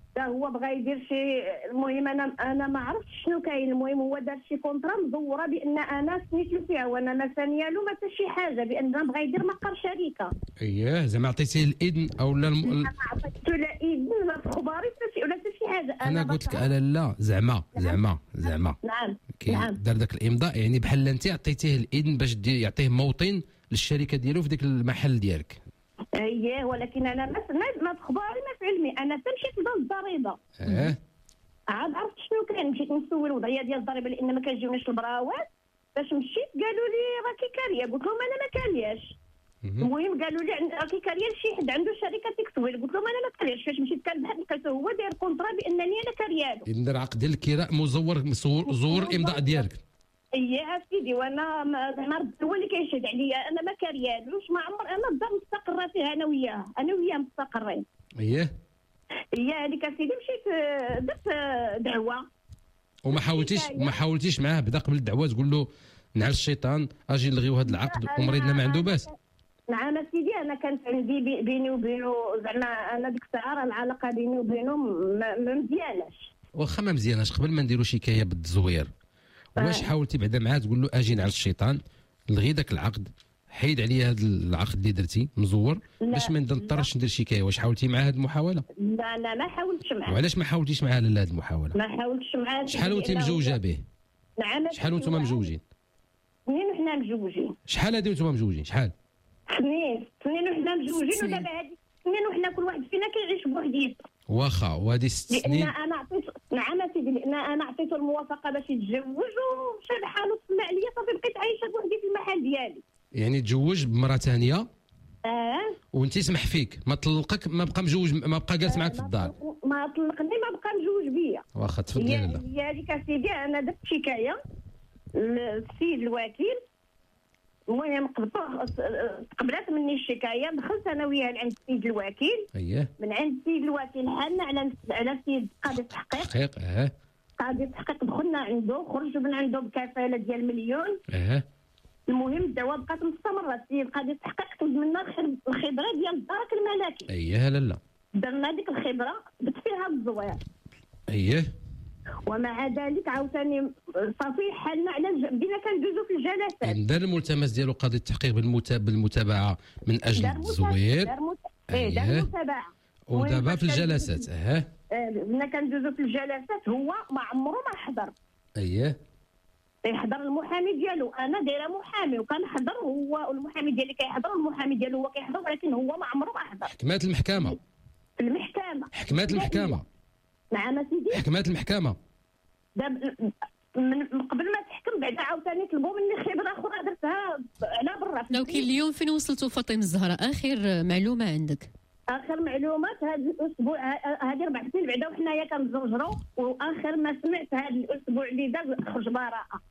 [SPEAKER 13] حتى هو بغى يدير شي. المهم انا انا ما عرفتش شنو كاين. المهم هو دار شي كونطرا مزوره بان انا سنيت له فيها وانا ما ثانيه له ما حتى شي حاجه بان بغى يدير مقر شركه.
[SPEAKER 3] اييه زعما عطيتيه الاذن او لا الم...
[SPEAKER 13] ما عطيتو لا اذن لا تخباري ولا حتى شي حاجه.
[SPEAKER 3] انا قلت لك انا لا زعما زعما زعما
[SPEAKER 13] نعم
[SPEAKER 3] كي
[SPEAKER 13] نعم
[SPEAKER 3] دار ذاك الامضاء يعني بحال انت عطيتيه الاذن باش يعطيه موطن للشركه ديالو في ذاك المحل ديالك.
[SPEAKER 13] اييه ولكن انا ما ما تخباري ما في علمي. انا حتى مشيت لدار الضريبه
[SPEAKER 3] اه
[SPEAKER 13] عاد عرفت شنو كان. مشيت نسول الوضعيه ديال الضريبه لان ما كيجيوناش البراوات. باش مشيت قالوا لي راكي كاريه. قلت لهم انا ما كارياش. المهم قالوا لي راكي كاريه لشي حد عنده شركه تكتويل. قلت لهم انا ما كارياش. فاش مشيت كنبحث لقيته هو داير كونطرا بانني انا كاريالو.
[SPEAKER 3] يدير عقد ديال الكراء مزور مصور زور الامضاء ديالك.
[SPEAKER 13] اييه سيدي وانا زعما هو اللي كيشهد عليا انا ما كاريالوش. ما عمر انا الدار مستقره فيها انا وياه. انا وياه مستقرين.
[SPEAKER 3] اييه
[SPEAKER 13] اييه هذيك سيدي مشيت درت دعوه.
[SPEAKER 3] وما حاولتيش ما حاولتيش معاه بدا قبل الدعوه تقول له نعس الشيطان اجي نلغيو هذا العقد ومريضنا ما عنده باس؟
[SPEAKER 13] نعم سيدي انا كانت عندي بيني وبينه زعما انا ديك الساعه راه العلاقه بيني وبينه ما مزياناش.
[SPEAKER 3] واخا ما مزياناش قبل ما نديروا شكايه بالتزوير واش حاولتي بعدا معاه تقول له اجي نعس الشيطان لغي ذاك العقد حيد عليا هذا العقد اللي درتي مزور باش ما نضطرش ندير شكايه؟ واش حاولتي مع هذه المحاوله؟
[SPEAKER 13] لا لا ما حاولتش معاه.
[SPEAKER 3] وعلاش ما حاولتيش معاه لاله هذه المحاوله؟
[SPEAKER 13] ما حاولتش معاه.
[SPEAKER 3] شحال وانت مزوجه به؟
[SPEAKER 13] نعم
[SPEAKER 3] شحال وانتم مزوجين؟
[SPEAKER 13] سنين وحنا مزوجين.
[SPEAKER 3] شحال هذه وانتم مزوجين شحال؟
[SPEAKER 13] سنين سنين وحنا مزوجين ودابا هذه سنين وحنا كل واحد فينا كيعيش بوحديته.
[SPEAKER 3] واخا وهذه ست سنين
[SPEAKER 13] لان انا عطيت نعم سيدي لان انا عطيته الموافقه باش يتزوج ومشى لحاله تسمع عليا صافي بقيت عايشه بوحدي في المحل ديالي.
[SPEAKER 3] يعني تزوج بمراه ثانيه
[SPEAKER 13] اه
[SPEAKER 3] وانت سمح فيك ما طلقك ما بقى مزوج ما بقى جالس معك في الدار؟
[SPEAKER 13] ما طلقني ما بقى مزوج بيا.
[SPEAKER 3] واخا تفضلي لاله.
[SPEAKER 13] هي هذيك سيدي انا درت شكايه للسيد الوكيل. المهم قبلت مني الشكايه دخلت انا وياها لعند السيد الوكيل.
[SPEAKER 3] اييه
[SPEAKER 13] من عند السيد الوكيل حالنا على على السيد قاضي التحقيق.
[SPEAKER 3] تحقيق اه
[SPEAKER 13] قاضي التحقيق دخلنا عنده خرجوا من عنده بكفاله ديال مليون.
[SPEAKER 3] اه
[SPEAKER 13] المهم الدعوه بقات مستمره. السيد قاضي التحقيق طلب منا الخبره ديال الدرك الملكي.
[SPEAKER 3] اييه لاله
[SPEAKER 13] درنا ديك الخبره درت فيها الزوير.
[SPEAKER 3] اييه
[SPEAKER 13] ومع ذلك عاوتاني صافي حالنا على بدينا كندوزو في الجلسات.
[SPEAKER 3] دار الملتمس ديالو قاضي التحقيق بالمتابعه من اجل التزوير.
[SPEAKER 13] دار ايه دار متابعه
[SPEAKER 3] ودابا في الجلسات اه
[SPEAKER 13] بدينا كندوزو في الجلسات. هو ما عمره ما حضر.
[SPEAKER 3] اييه
[SPEAKER 13] يحضر المحامي ديالو. انا دايره محامي وكنحضر هو المحامي ديالي كيحضر والمحامي ديالو هو كيحضر ولكن هو ما عمره ما حضر.
[SPEAKER 3] حكمات المحكمه
[SPEAKER 13] في المحكمه
[SPEAKER 3] حكمات المحكمه
[SPEAKER 13] نعم سيدي
[SPEAKER 3] حكمات المحكمه
[SPEAKER 13] دابا من قبل ما تحكم بعدا عاوتاني طلبوا مني خبره اخرى درتها على برا.
[SPEAKER 2] لو كاين اليوم فين وصلتوا فاطمه الزهراء؟ اخر معلومه عندك؟
[SPEAKER 13] اخر معلومات هذا الاسبوع هذه اربع سنين بعدا وحنايا كنزوجروا واخر ما سمعت هذا الاسبوع اللي دار خرج براءه.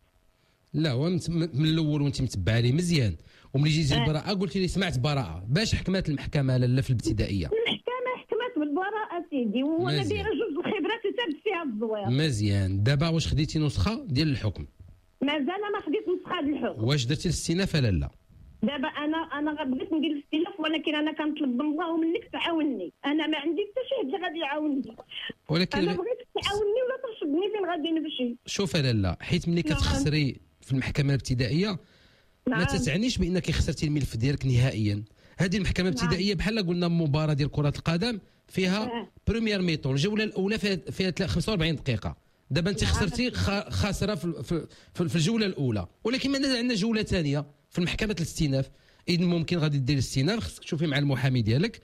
[SPEAKER 3] لا هو من الاول وانت متبعه لي مزيان وملي جيتي البراءه قلتي لي سمعت براءه. باش حكمات المحكمه لاله في الابتدائيه؟
[SPEAKER 13] المحكمه حكمت بالبراءه سيدي وانا دايره جوج الخبرات وثابت فيها الزوير.
[SPEAKER 3] مزيان. دابا واش خديتي نسخه ديال الحكم؟
[SPEAKER 13] مازال ما خديت نسخه ديال الحكم.
[SPEAKER 3] واش درتي الاستئناف ولا لا؟
[SPEAKER 13] دابا انا انا بغيت ندير الاستئناف ولكن انا كنطلب من الله ومنك تعاوني. انا ما عندي حتى شي حد اللي غادي يعاونني.
[SPEAKER 3] ولكن
[SPEAKER 13] انا بغيت تعاوني ولا ترشدني فين غادي نمشي.
[SPEAKER 3] شوف لاله حيت ملي كتخسري في المحكمه الابتدائيه
[SPEAKER 13] نعم.
[SPEAKER 3] ما تتعنيش بانك خسرتي الملف ديالك نهائيا. هذه المحكمه الابتدائيه بحال قلنا مباراه ديال كره القدم فيها بريمير ميطون. الجوله الاولى فيها فيها خمسة وأربعين دقيقه. دابا انت خسرتي خاسره في, في, في الجوله الاولى ولكن مازال عندنا جوله ثانيه في المحكمه الاستئناف. اذا ممكن غادي دير الاستئناف خصك تشوفي مع المحامي ديالك.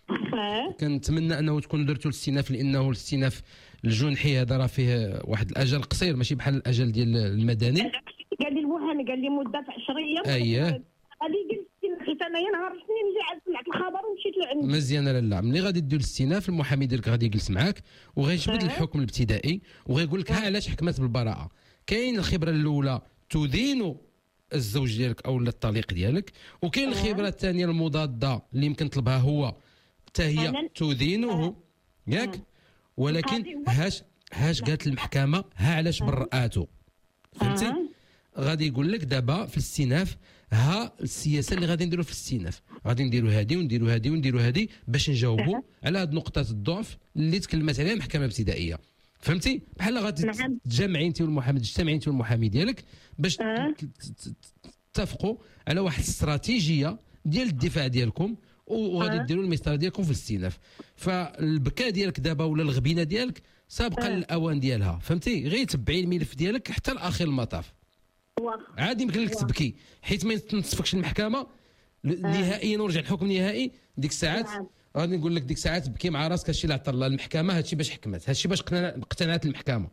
[SPEAKER 3] كنتمنى انه تكونوا درتوا الاستئناف لانه الاستئناف الجنحي هذا راه فيه واحد الاجل قصير ماشي بحال الاجل ديال المدني.
[SPEAKER 13] قال لي المحامي قال لي مده عشرة ايام.
[SPEAKER 3] اييه
[SPEAKER 13] غادي ندير الاستئناف حتى انايا نهار الاثنين نجي سمعت الخبر ومشيت لعنده.
[SPEAKER 3] مزيان لاله. ملي غادي دير الاستئناف المحامي ديالك غادي يجلس معاك وغيجبد الحكم الابتدائي وغيقول لك ها علاش حكمت بالبراءه. كاين الخبره الاولى تدين الزوج ديالك او الطليق ديالك وكاين الخبره الثانيه المضاده اللي يمكن طلبها هو حتى هي تدينه ياك. ولكن هاش هاش قالت المحكمه ها علاش برأته فهمتي. غادي يقول لك دابا في الاستئناف ها السياسه اللي غادي نديروا في الاستئناف، غادي نديروا هذه ونديروا هذه ونديروا هذه باش نجاوبوا على هاد نقطه الضعف اللي تكلمت عليها المحكمه الابتدائيه. فهمتي؟ بحال غادي تجمعي انت والمحامي تجتمعي انت والمحامي ديالك باش تتفقوا على واحد الاستراتيجيه ديال الدفاع ديالكم، وغادي ديروا المسطره ديالكم في الاستئناف. فالبكاء ديالك دابا ولا الغبينه ديالك سابقا الاوان ديالها، فهمتي؟ غير تبعي الملف ديالك حتى لاخر المطاف. عادي يمكن لك تبكي حيت ما تنصفكش المحكمه نهائيا ورجع الحكم نهائي. ديك الساعات غادي نقول لك ديك الساعات تبكي مع راسك هادشي اللي عطر المحكمه، هادشي باش حكمت، هادشي باش اقتنعت المحكمه.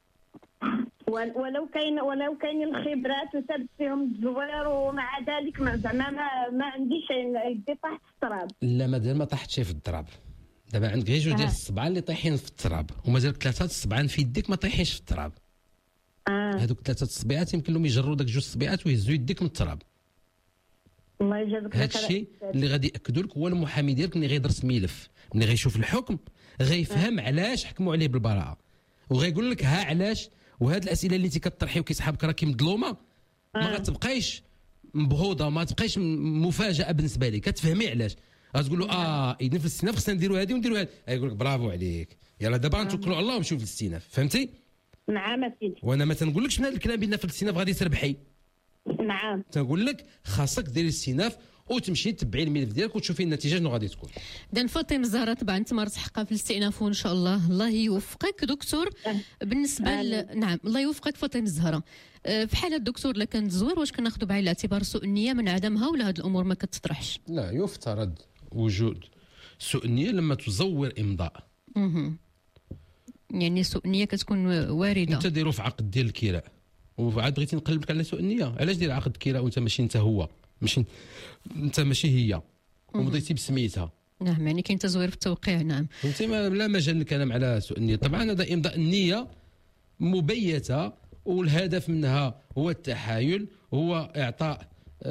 [SPEAKER 13] ولو كاين ولو كاين الخبرات وثبت فيهم الزوار ومع ذلك ما زعما ما, ما عنديش يدي طاح في التراب.
[SPEAKER 3] لا مازال ما طاحتش في التراب. دابا عندك غير جوج ديال الصبعان اللي طايحين في التراب ومازال ثلاثه الصبعان في يديك ما طايحينش في التراب.
[SPEAKER 13] آه.
[SPEAKER 3] هذوك ثلاثه الصبيعات يمكن لهم يجروا داك جوج الصبيعات ويهزوا يديك من التراب.
[SPEAKER 13] الله يجازيك.
[SPEAKER 3] هذا الشيء اللي غادي ياكدوا لك هو المحامي ديالك ملي غيدرس ملف، ملي غيشوف الحكم غيفهم علاش حكموا عليه بالبراءه، وغيقول لك ها علاش. وهاد الاسئله اللي انت كطرحي وكيسحابك راكي مظلومه ما غتبقايش مبهوضه، ما تبقايش مفاجاه بالنسبه لك، كتفهمي علاش. غتقول له اه اذا في الاستئناف خصنا نديروا هذه ونديروا هذه، يقول لك برافو عليك، يلا دابا نتوكلوا على الله ونمشيو في الاستئناف. فهمتي؟
[SPEAKER 13] نعم سيدي.
[SPEAKER 3] وانا ما تنقولكش من هذا الكلام بان في الاستئناف غادي تربحي.
[SPEAKER 13] نعم.
[SPEAKER 3] تنقول لك خاصك ديري الاستئناف وتمشي تبعي الملف ديالك وتشوفي النتيجه شنو غادي تكون.
[SPEAKER 2] دان فاطمه الزهراء طبعا انت مرتحقه في الاستئناف وان شاء الله الله يوفقك دكتور. بالنسبه ل... نعم الله يوفقك فاطمه الزهراء. في حاله الدكتور لا كان تزوير واش كناخذوا بعين الاعتبار سوء النيه من عدمها ولا هذه الامور ما كتطرحش؟
[SPEAKER 3] لا يفترض وجود سوء النيه لما تزور امضاء.
[SPEAKER 2] اها يعني سوء النيه كتكون وارده.
[SPEAKER 3] انت ديروا في عقد ديال الكراء وعاد بغيتي نقلبك على سوء النيه، علاش دير عقد كراء وانت ماشي انت هو ماشي انت ماشي هي ومضيتي بسميتها؟
[SPEAKER 2] نعم يعني كاين تزوير في التوقيع. نعم
[SPEAKER 3] فهمتي؟ لا مجال للكلام على سوء النيه. طبعا هذا امضاء النيه مبيته والهدف منها هو التحايل، هو اعطاء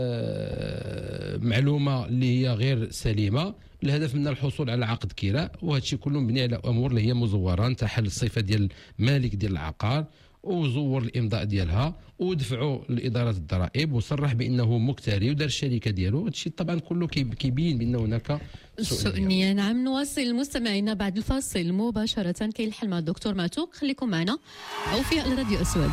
[SPEAKER 3] آه معلومه اللي هي غير سليمه، الهدف منها الحصول على عقد كراء، وهذا الشيء كله مبني على امور اللي هي مزوره. انت حل الصفه ديال مالك ديال العقار وزور الامضاء ديالها ودفعوا لاداره الضرائب وصرح بانه مكتري ودار الشركه ديالو. هذا الشيء طبعا كله كيبين بان هناك
[SPEAKER 2] سوء نيه. نعم نواصل مستمعينا بعد الفاصل مباشره. كاين الحل مع الدكتور معتوق، خليكم معنا او في الراديو اسود.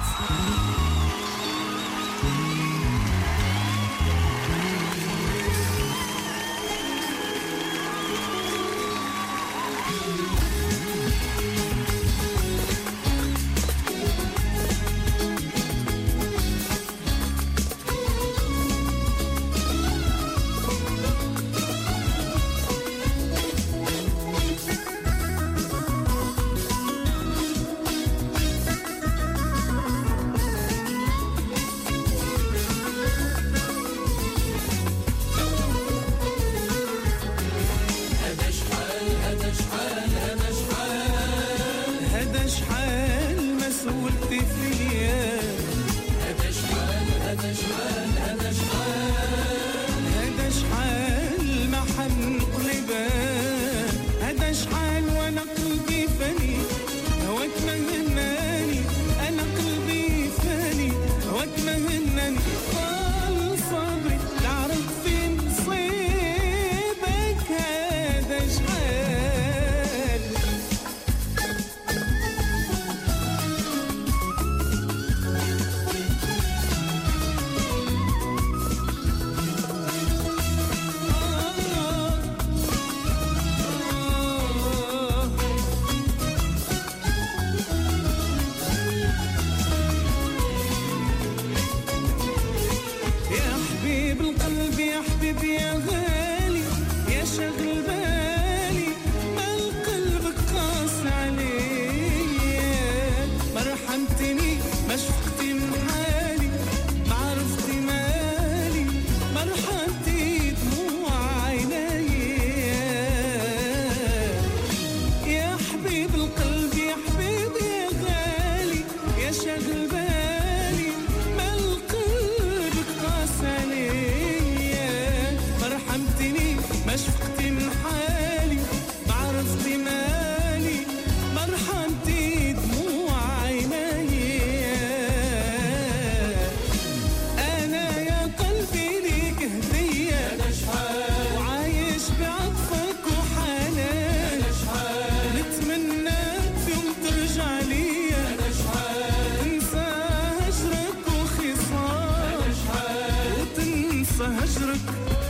[SPEAKER 14] هجرك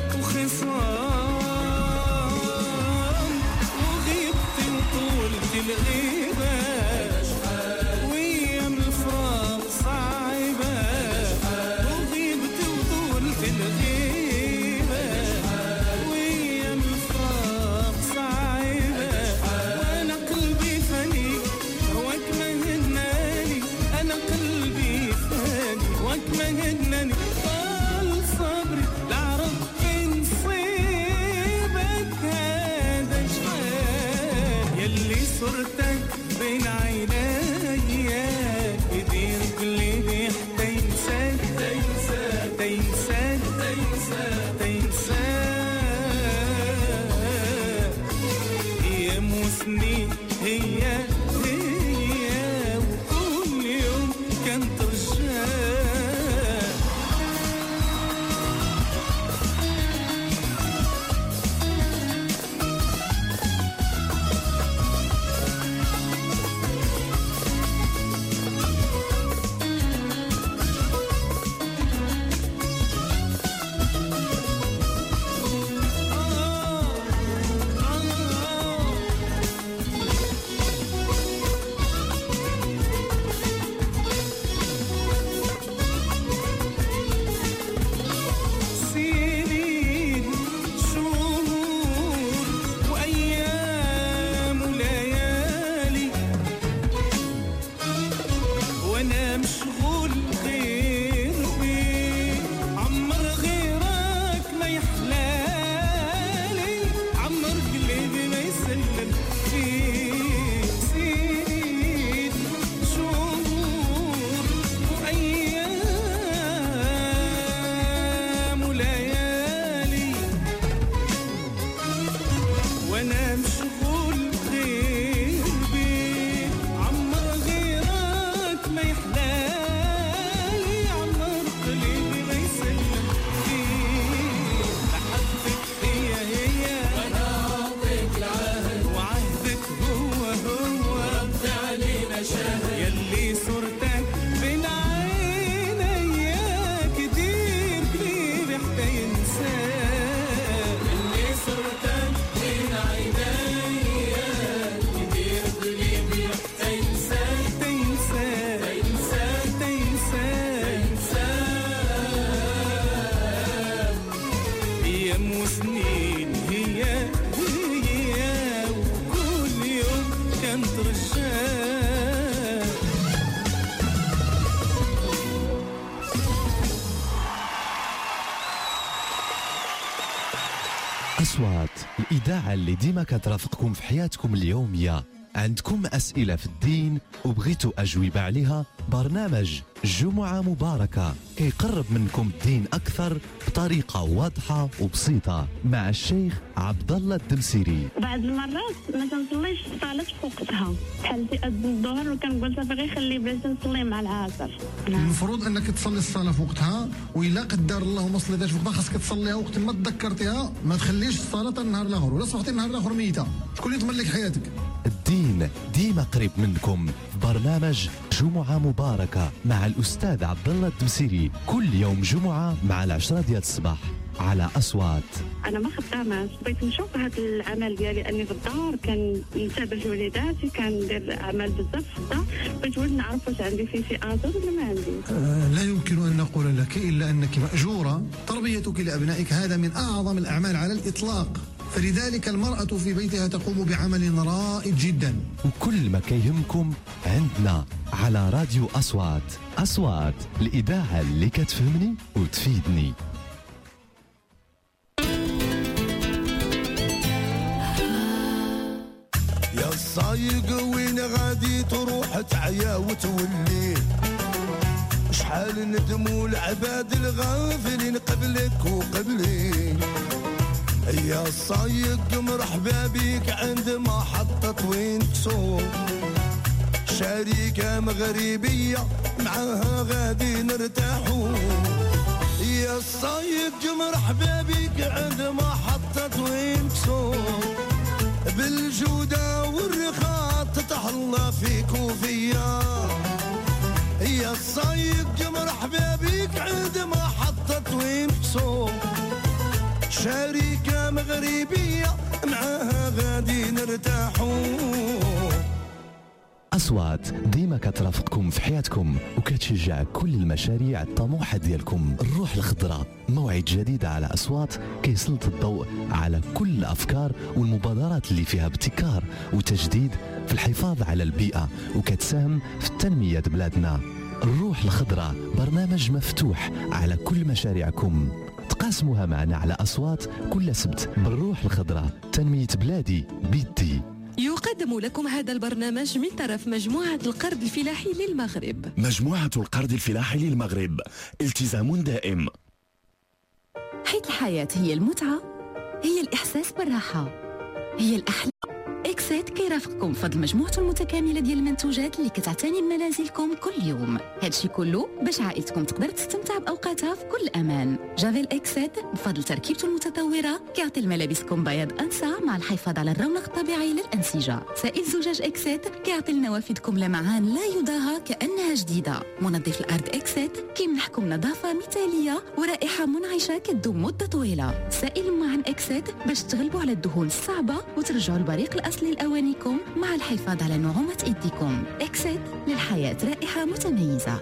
[SPEAKER 14] وخصام وغيبتي وطولت الغيبة ويا من الفراق صعيبة وغيبتي وطولت الغيبة ويا من الفراق صعيبة وانا قلبي فاني هواك ما هناني انا قلبي فاني هواك ما هناني طال صبري العرب في نصيبك هذا شحال يلي صرتك بين عينيا يدير قلبي حتى ينساك حتى ينساك حتى ينساك ايام وسنين هي هي وكل يوم كان ترجع سنين شهور وأيام وليالي وأنا مشغول غير بيك عمر غيرك ما يحلالي عمر قلبي ما يسلم فيك سنين شهور وأيام وليالي وانا مشغول غير بيك عمر غيرك ما يحلالي عمر قلبي ما يسلم فيك محبتك هي هي وانا اعطيك العهد وعهدك هو هو رد علينا شاهد يلي صورتك بين عينيا كتير قريب حتى ينساك اللي صورتك بين عينيا كتير قريب حتى ينساك تنساك تنساك تنساك ايام وسنين هي هي وكل يوم كان ترجع
[SPEAKER 1] أصوات الإذاعة اللي ديما كترافقكم في حياتكم اليومية. عندكم أسئلة في الدين وبغيتوا أجوبة عليها؟ برنامج جمعة مباركة كيقرب منكم الدين أكثر بطريقة واضحة وبسيطة مع الشيخ عبد الله الدمسيري.
[SPEAKER 13] بعض المرات ما تنصليش الصلاة في وقتها بحال تأذن الظهر وكنقول صافي غير خلي بلاش نصلي مع العصر.
[SPEAKER 15] المفروض انك تصلي الصلاه في وقتها وإلا قدر الله وما صليتهاش في وقتها خاصك تصليها وقت ما تذكرتيها ما تخليش الصلاه النهار الاخر ولا صبحتي النهار الاخر ميته. شكون اللي يضمن لك حياتك؟
[SPEAKER 1] الدين ديما قريب منكم. برنامج جمعة مباركة مع الأستاذ عبد الله الدمسيري كل يوم جمعة مع العشرة ديال الصباح على أصوات.
[SPEAKER 13] انا ما خداماش بغيت نشوف هذا العمل ديالي اني في الدار كنتابع وليداتي كندير اعمال بزاف في الدار بغيت ولد نعرف واش عندي فيه شي اثر ولا ما عندي.
[SPEAKER 15] آه لا يمكن ان نقول لك الا انك ماجوره. تربيتك لابنائك هذا من اعظم الاعمال على الاطلاق، فلذلك المرأة في بيتها تقوم بعمل رائد جدا.
[SPEAKER 1] وكل ما كيهمكم عندنا على راديو أصوات. أصوات الإذاعة اللي كتفهمني وتفيدني.
[SPEAKER 16] يا الصايق وين غادي تروح تعيا وتولي شحال ندموا العباد الغافلين قبلك وقبلي. يا الصايق مرحبا بيك عند محطة وين تسوق شركة مغربية معاها غادي نرتاحوا. يا الصايق مرحبا بيك عند محطة وين تسوق بالجودة والرخاء تتهلا فيك وفيا. يا الصايق مرحبا بيك عند محطة وين تسوق شركة مغربية معاها غادي نرتاحوا.
[SPEAKER 1] أصوات ديما كترافقكم في حياتكم وكتشجع كل المشاريع الطموحة ديالكم. الروح الخضراء موعد جديد على أصوات كيسلط الضوء على كل الأفكار والمبادرات اللي فيها ابتكار وتجديد في الحفاظ على البيئة وكتساهم في تنمية بلادنا. الروح الخضراء برنامج مفتوح على كل مشاريعكم، تقاسموها معنا على أصوات كل سبت. بالروح الخضراء تنمية بلادي بيدي.
[SPEAKER 17] يقدم لكم هذا البرنامج من طرف مجموعة القرض الفلاحي للمغرب.
[SPEAKER 18] مجموعة القرض الفلاحي للمغرب، التزام دائم.
[SPEAKER 19] حيث الحياة هي المتعة، هي الإحساس بالراحة، هي الأحلام. إكسات كيرافقكم فضل مجموعته المتكاملة ديال المنتوجات اللي كتعتني بمنازلكم كل يوم. هادشي كله باش عائلتكم تقدر تستمتع بأوقاتها في كل أمان. جافيل إكسات بفضل تركيبته المتطورة كيعطي لملابسكم بياض أنسع مع الحفاظ على الرونق الطبيعي للأنسجة. سائل زجاج إكسات كيعطي لنوافذكم لمعان لا يضاهى كأنها جديدة. منظف الأرض إكسات كيمنحكم نظافة مثالية ورائحة منعشة كتدوم مدة طويلة. سائل معان إكسات باش تغلبوا على الدهون الصعبة وترجعوا البريق الأصلي لأوانيكم مع الحفاظ على نعومة إيديكم. إكسات للحياة رائحة متميزة.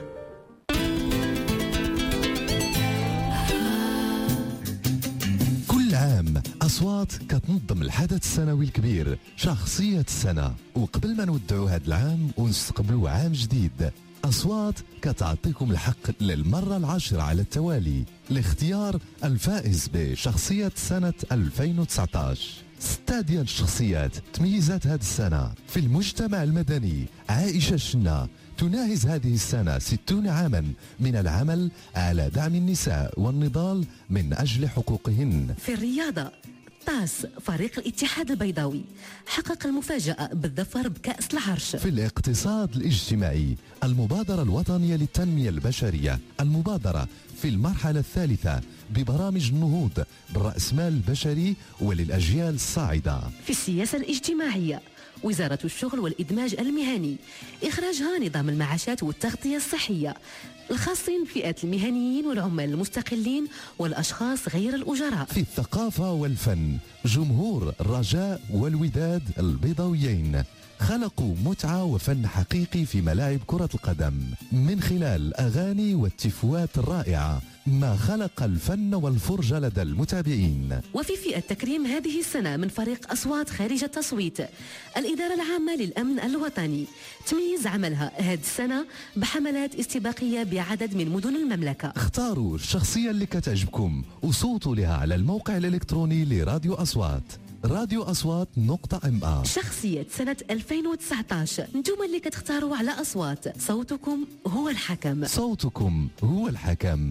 [SPEAKER 1] كل عام أصوات كتنظم الحدث السنوي الكبير شخصية السنة، وقبل ما نودعوا هذا العام ونستقبلوا عام جديد أصوات كتعطيكم الحق للمرة العاشرة على التوالي لاختيار الفائز بشخصية سنة ألفين وتسعة عشر. ستة ديال الشخصيات تميزات هذه السنة في المجتمع المدني. عائشة الشنا تناهز هذه السنة ستون عاما من العمل على دعم النساء والنضال من أجل حقوقهن.
[SPEAKER 12] في الرياضة طاس فريق الاتحاد البيضاوي حقق المفاجأة بالظفر بكأس العرش.
[SPEAKER 1] في الاقتصاد الاجتماعي المبادرة الوطنية للتنمية البشرية، المبادرة في المرحلة الثالثة ببرامج النهوض بالرأسمال البشري وللأجيال الصاعدة.
[SPEAKER 12] في السياسة الاجتماعية وزارة الشغل والإدماج المهني إخراجها نظام المعاشات والتغطية الصحية الخاصين بفئة المهنيين والعمال المستقلين والأشخاص غير الأجراء.
[SPEAKER 1] في الثقافة والفن جمهور الرجاء والوداد البيضاويين خلقوا متعة وفن حقيقي في ملاعب كرة القدم من خلال الأغاني والتفوات الرائعة، ما خلق الفن والفرجة لدى المتابعين.
[SPEAKER 12] وفي فئة تكريم هذه السنة من فريق أصوات خارج التصويت الإدارة العامة للأمن الوطني تميز عملها هذه السنة بحملات استباقية بعدد من مدن المملكة.
[SPEAKER 1] اختاروا الشخصية اللي كتعجبكم وصوتوا لها على الموقع الإلكتروني لراديو أصوات راديو أصوات نقطة ام ا.
[SPEAKER 12] شخصية سنة ألفين وتسعة عشر انتم اللي كتختاروا على أصوات. صوتكم هو الحكم.
[SPEAKER 1] صوتكم هو الحكم.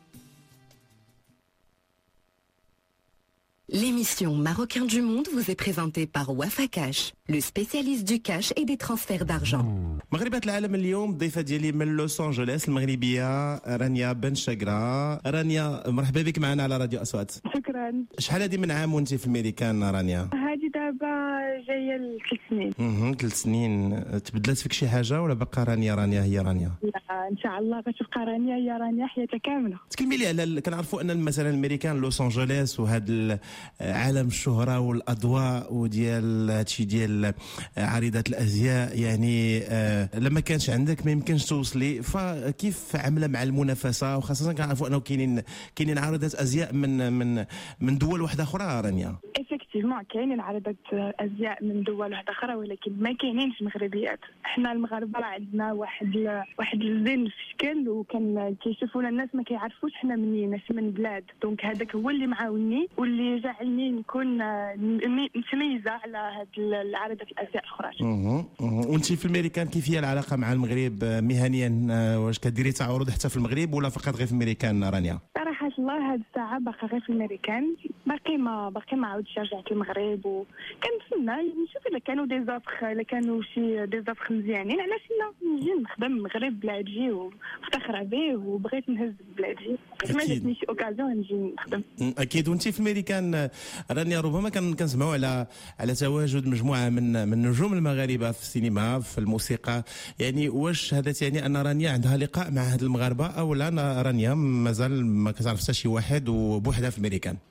[SPEAKER 20] L'émission Marocain du Monde vous est présentée par Wafa Cash, le spécialiste du cash et des transferts d'argent.
[SPEAKER 21] مغربات العالم اليوم ضيفة ديالي من لوس أنجلوس المغربية رانيا بن شقرة. رانيا مرحبا بك معنا على راديو أصوات.
[SPEAKER 22] شكرا.
[SPEAKER 21] شحال هذه من عام وانت في الميريكان رانيا؟
[SPEAKER 22] هذه دابا جايه لثلاث سنين.
[SPEAKER 21] اها ثلاث سنين. تبدلت فيك شي حاجه ولا بقى رانيا رانيا هي رانيا؟
[SPEAKER 22] لا ان شاء الله غتبقى رانيا هي رانيا حياتها كامله.
[SPEAKER 21] تكلمي لي على ال... كنعرفوا ان مثلا الميريكان لوس أنجلوس وهذا عالم الشهره والاضواء وديال هادشي ديال عارضات الازياء، يعني آه لما كانش عندك ما يمكنش توصلي، فكيف عامله مع المنافسه؟ وخاصه كنعرفوا انه كاينين كاينين عارضات ازياء من من من دول واحده اخرى رانيا.
[SPEAKER 22] ايفيكتيفمون كاينين عارضات ازياء من دول واحده اخرى، ولكن ما كاينينش مغربيات. احنا المغاربه راه عندنا واحد ل... واحد الزين في الشكل، وكان كيشوفونا الناس ما كيعرفوش حنا منين اش من بلاد. دونك هذاك هو اللي معاوني واللي جعلني نكون متميزه على هاد العارضات الازياء الاخرى.
[SPEAKER 21] اها وانت في الميريكان كيف هي العلاقه مع المغرب مهنيا؟ واش كديري تعارض حتى في المغرب ولا فقط غير في الميريكان رانيا؟
[SPEAKER 22] صراحه الله هاد الساعه باقا غير في الميريكان، باقي ما باقي ما عاودش رجعت المغرب، وكنتسنى نشوف الا كانوا دي زافخ الا كانوا شي دي زافخ مزيانين علاش لا نجي نخدم المغرب بلادي ومفتخره به وبغيت نهز بلادي. ما جاتني شي اوكازيون نجي نخدم.
[SPEAKER 21] اكيد. وانت في الميريكان رانيا ربما كنسمعوا على على تواجد مجموعه من من نجوم المغاربه في السينما في الموسيقى، يعني واش هذا يعني ان رانيا عندها لقاء مع هاد المغاربه او لا رانيا مازال ما كتعرف حتى شي واحد وبوحدها في الميريكان؟
[SPEAKER 22] كنعرف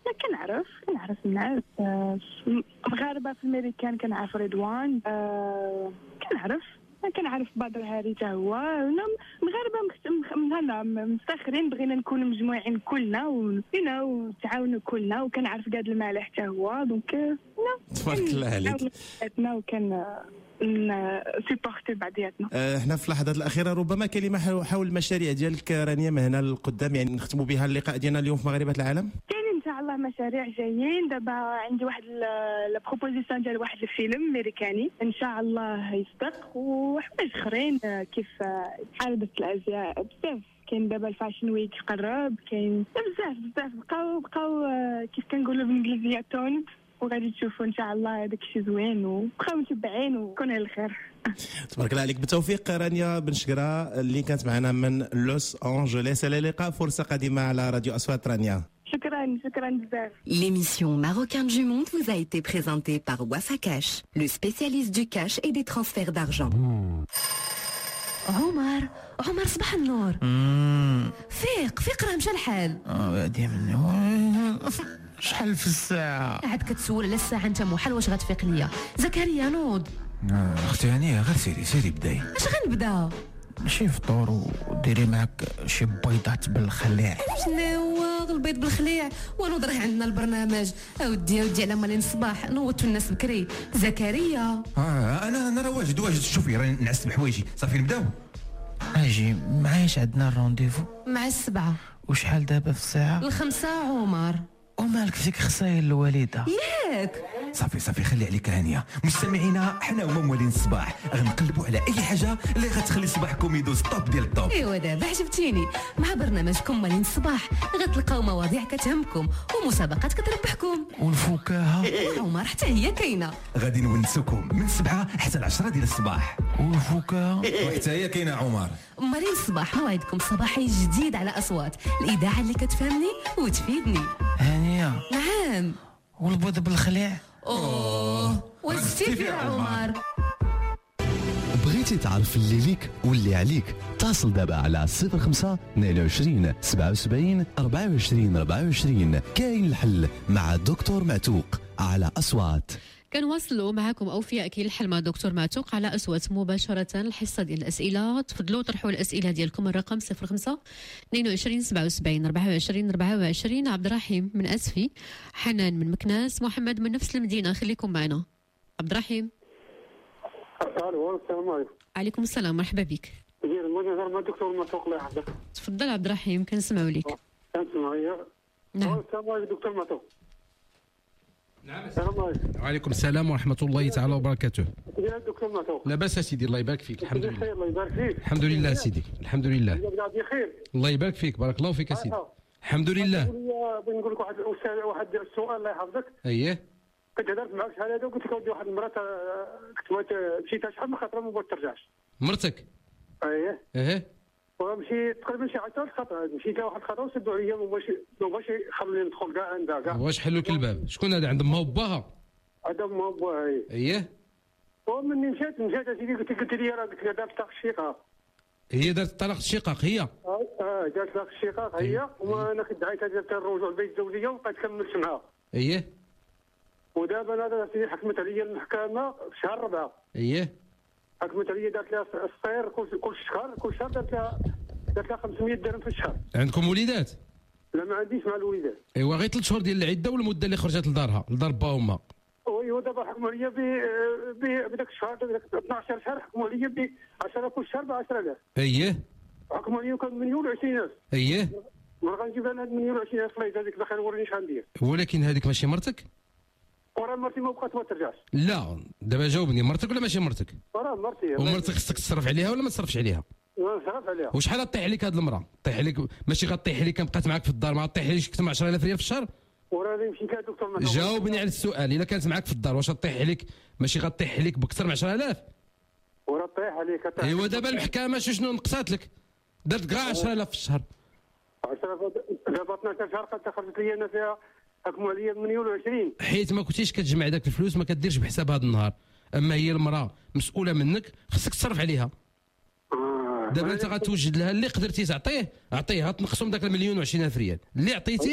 [SPEAKER 22] كنعرف كنعرف الناس آه، مغاربه في الميريكان، كنعرف رضوان آه، كنعرف كنعرف بدر هاري حتى هو. مغاربه مخ... مفتخرين، بغينا نكونوا مجموعين كلنا ونا ونتعاونوا كلنا، وكنعرف قاد المالح حتى هو. دونك
[SPEAKER 21] تبارك الله عليك.
[SPEAKER 22] وكان سيبورتي بعضياتنا.
[SPEAKER 21] احنا في اللحظات الاخيره ربما كلمه حول المشاريع ديالك رانيا من هنا للقدام، يعني نختموا بها اللقاء ديالنا اليوم في مغاربه العالم.
[SPEAKER 22] كاينين ان شاء الله مشاريع جايين. دابا عندي واحد لا بروبوزيسيون ديال واحد الفيلم امريكاني ان شاء الله يصدق، وحوايج اخرين كيف حرب الازياء بزاف. كاين دابا الفاشن ويك قرب، كاين بزاف بزاف. بقاو بقاو كيف كنقولوا بالانجليزيه تونت، وغادي تشوفوا ان شاء الله هذاك الشيء زوين، وبقاو متبعين وكون على الخير.
[SPEAKER 21] تبارك الله عليك. بالتوفيق رانيا بن شقرة اللي كانت معنا من لوس أنجلوس. إلى اللقاء، فرصة قادمة على راديو أصوات رانيا.
[SPEAKER 22] شكرا شكرا بزاف.
[SPEAKER 20] L'émission Marocain du Monde vous a été présentée par Wafa Cash, le spécialiste du cash et des transferts d'argent.
[SPEAKER 12] عمر عمر صباح النور. فيق فيق راه مشى الحال.
[SPEAKER 4] اه ديما شحال في الساعة؟
[SPEAKER 12] عاد كتسول على الساعة انت محال واش غتفيق ليا؟ زكريا نوض.
[SPEAKER 4] اختي هانية غير سيري سيري بداي.
[SPEAKER 12] اش غنبدا؟
[SPEAKER 4] شي فطور وديري معاك شي بيضات بالخليع.
[SPEAKER 12] شنو هو البيض بالخليع؟ ونوض راه عندنا البرنامج اودي اودي على مالين الصباح نوضتوا الناس بكري. زكريا
[SPEAKER 4] اه انا انا راه واجد واجد. شوفي راني نعس بحوايجي. صافي نبداو. اجي معايش عندنا الرونديفو
[SPEAKER 12] مع السبعة.
[SPEAKER 4] وشحال دابا في الساعة؟
[SPEAKER 12] الخمسة عمر.
[SPEAKER 4] ومالك فيك خصايا الوالدة
[SPEAKER 12] ياك؟
[SPEAKER 4] صافي صافي خلي عليك هانية. مستمعينا حنا هما موالين الصباح، غنقلبوا على اي حاجه اللي غتخلي صباحكم يدوز طوب ديال الطوب.
[SPEAKER 12] ايوا دابا عجبتيني. مع برنامجكم موالين الصباح غتلقاو مواضيع كتهمكم ومسابقات كتربحكم،
[SPEAKER 4] والفكاهه
[SPEAKER 12] عمر حتى هي كاينه.
[SPEAKER 4] غادي نونسوكم من سبعة حتى العشرة ديال الصباح. والفكاهه وحتى هي كاينه عمر.
[SPEAKER 12] موالين الصباح موعدكم صباحي جديد على اصوات الاذاعه اللي كتفهمني وتفيدني.
[SPEAKER 4] هانيه.
[SPEAKER 12] نعم.
[SPEAKER 4] والبيض بالخليع.
[SPEAKER 12] اوه وزتي يا عمر.
[SPEAKER 1] بغيتي تعرف اللي ليك واللي عليك؟ اتصل دابا على صفر خمسة اثنين وعشرين سبعة وسبعين أربعة وعشرين أربعة وعشرين. كاين الحل مع دكتور معتوق على أصوات.
[SPEAKER 2] كنواصلوا معكم اوفياء كاين الحل مع دكتور معتوق على اصوات مباشره. الحصه ديال الاسئله، تفضلوا طرحوا الاسئله ديالكم. الرقم صفر خمسة اثنين وعشرين سبعة وسبعين أربعة وعشرين أربعة وعشرين. عبد الرحيم من اسفي، حنان من مكناس، محمد من نفس المدينه. خليكم معنا. عبد الرحيم.
[SPEAKER 5] الو السلام عليكم.
[SPEAKER 2] عليكم السلام، مرحبا بك.
[SPEAKER 5] دير المجازر مع الدكتور معتوق الله يحفظك.
[SPEAKER 2] تفضل عبد الرحيم كنسمعوا لك.
[SPEAKER 5] كنسمع يا.
[SPEAKER 2] نعم.
[SPEAKER 5] السلام عليكم دكتور معتوق.
[SPEAKER 3] نعم.
[SPEAKER 5] السلام عليكم.
[SPEAKER 3] وعليكم السلام ورحمة الله تعالى وبركاته.
[SPEAKER 5] يا دكتور معتوق.
[SPEAKER 3] لاباس سيدي، الله يبارك فيك. الحمد لله.
[SPEAKER 5] بخير الله يبارك فيك.
[SPEAKER 3] الحمد لله سيدي، الحمد لله.
[SPEAKER 5] بخير.
[SPEAKER 3] الله يبارك فيك، بارك الله فيك سيدي. الحمد لله.
[SPEAKER 5] بغيت نقول لك واحد واحد السؤال الله يحفظك.
[SPEAKER 3] اييه.
[SPEAKER 5] كنت هضرت معك شحال هذا وقلت لك ودي واحد المراه كنت مشيت شحال من خطره ما بغات ترجعش.
[SPEAKER 3] مرتك؟
[SPEAKER 5] اييه.
[SPEAKER 3] ايه.
[SPEAKER 5] ومشيت تقريبا شي عشرة خطرات، مشيت لها واحد الخطره وسدوا عليا ما بغاش ما بغاش يخلوني ندخل كاع عندها كاع.
[SPEAKER 3] واش حلوا لك الباب؟ شكون هذا؟ عند ما باها؟
[SPEAKER 5] هذا ما باها.
[SPEAKER 3] اييه.
[SPEAKER 5] ومني مشيت مشيت اسيدي قلت قلت لي راه قلت لها دارت طلاق الشقاق.
[SPEAKER 3] هي دارت طلاق الشقاق هي؟
[SPEAKER 5] اه دارت طلاق الشقاق هي، وانا كنت دعيتها درت الرجوع البيت الزوجيه وبقيت كملت معها.
[SPEAKER 3] اييه.
[SPEAKER 5] ودابا انا سيدي حكمت عليا المحكمه في شهر ربعه.
[SPEAKER 3] اييه.
[SPEAKER 5] حكمت عليا دارت لها الصير كل كل شهر كل شهر دارت لها دارت لها خمسمية درهم في الشهر.
[SPEAKER 3] عندكم وليدات؟
[SPEAKER 5] لا ما عنديش مع الوليدات.
[SPEAKER 3] ايوا غير ثلاث شهور ديال العده والمده اللي خرجت لدارها لدار با وما.
[SPEAKER 5] ايوا دابا حكموا عليا ب بداك الشهر اثناش شهر حكموا عليا ب عشرة كل شهر ب عشرة آلاف.
[SPEAKER 3] اييه.
[SPEAKER 5] حكموا عليا كان مليون وعشرين ألف.
[SPEAKER 3] اييه.
[SPEAKER 5] ما غنجيب انا هاد مليون وعشرين ألف الله يجازيك بخير وريني شحال ندير.
[SPEAKER 3] ولكن هذيك ماشي مرتك؟
[SPEAKER 5] وراه مرتي ما بقات ما ترجعش.
[SPEAKER 3] لا دابا جاوبني، مرتك ولا ماشي مرتك؟
[SPEAKER 5] راه مرتي.
[SPEAKER 3] ومرتك خصك تصرف عليها ولا ما تصرفش عليها؟
[SPEAKER 5] نصرف عليها.
[SPEAKER 3] وشحال غطيح عليك هاد المراه؟ طيح عليك ماشي غطيح عليك بقات معاك في الدار، ما غطيح عليك كتم عشرة آلاف ريال في الشهر؟
[SPEAKER 5] وراني مشيت لدكتور معتوق.
[SPEAKER 3] جاوبني على السؤال، الا كانت معاك في الدار واش غطيح عليك ماشي غطيح عليك بكثر من عشرة آلاف؟
[SPEAKER 5] وراه طيح عليك.
[SPEAKER 3] ايوا دابا المحكمه شنو نقصات لك؟ درت كاع عشرة آلاف في الشهر.
[SPEAKER 5] عشرة دابا اثناش شهر قد خرجت لي انا فيها حكموا عليا مليون وعشرين.
[SPEAKER 3] حيت ما كنتيش كتجمع داك الفلوس ما كديرش بحساب هذا النهار، اما هي المراه مسؤوله منك خصك تصرف عليها.
[SPEAKER 5] آه.
[SPEAKER 3] دابا انت غتوجد لها اللي قدرتي تعطيه عطيها، تنقصهم داك المليون وعشرين الف ريال اللي عطيتيه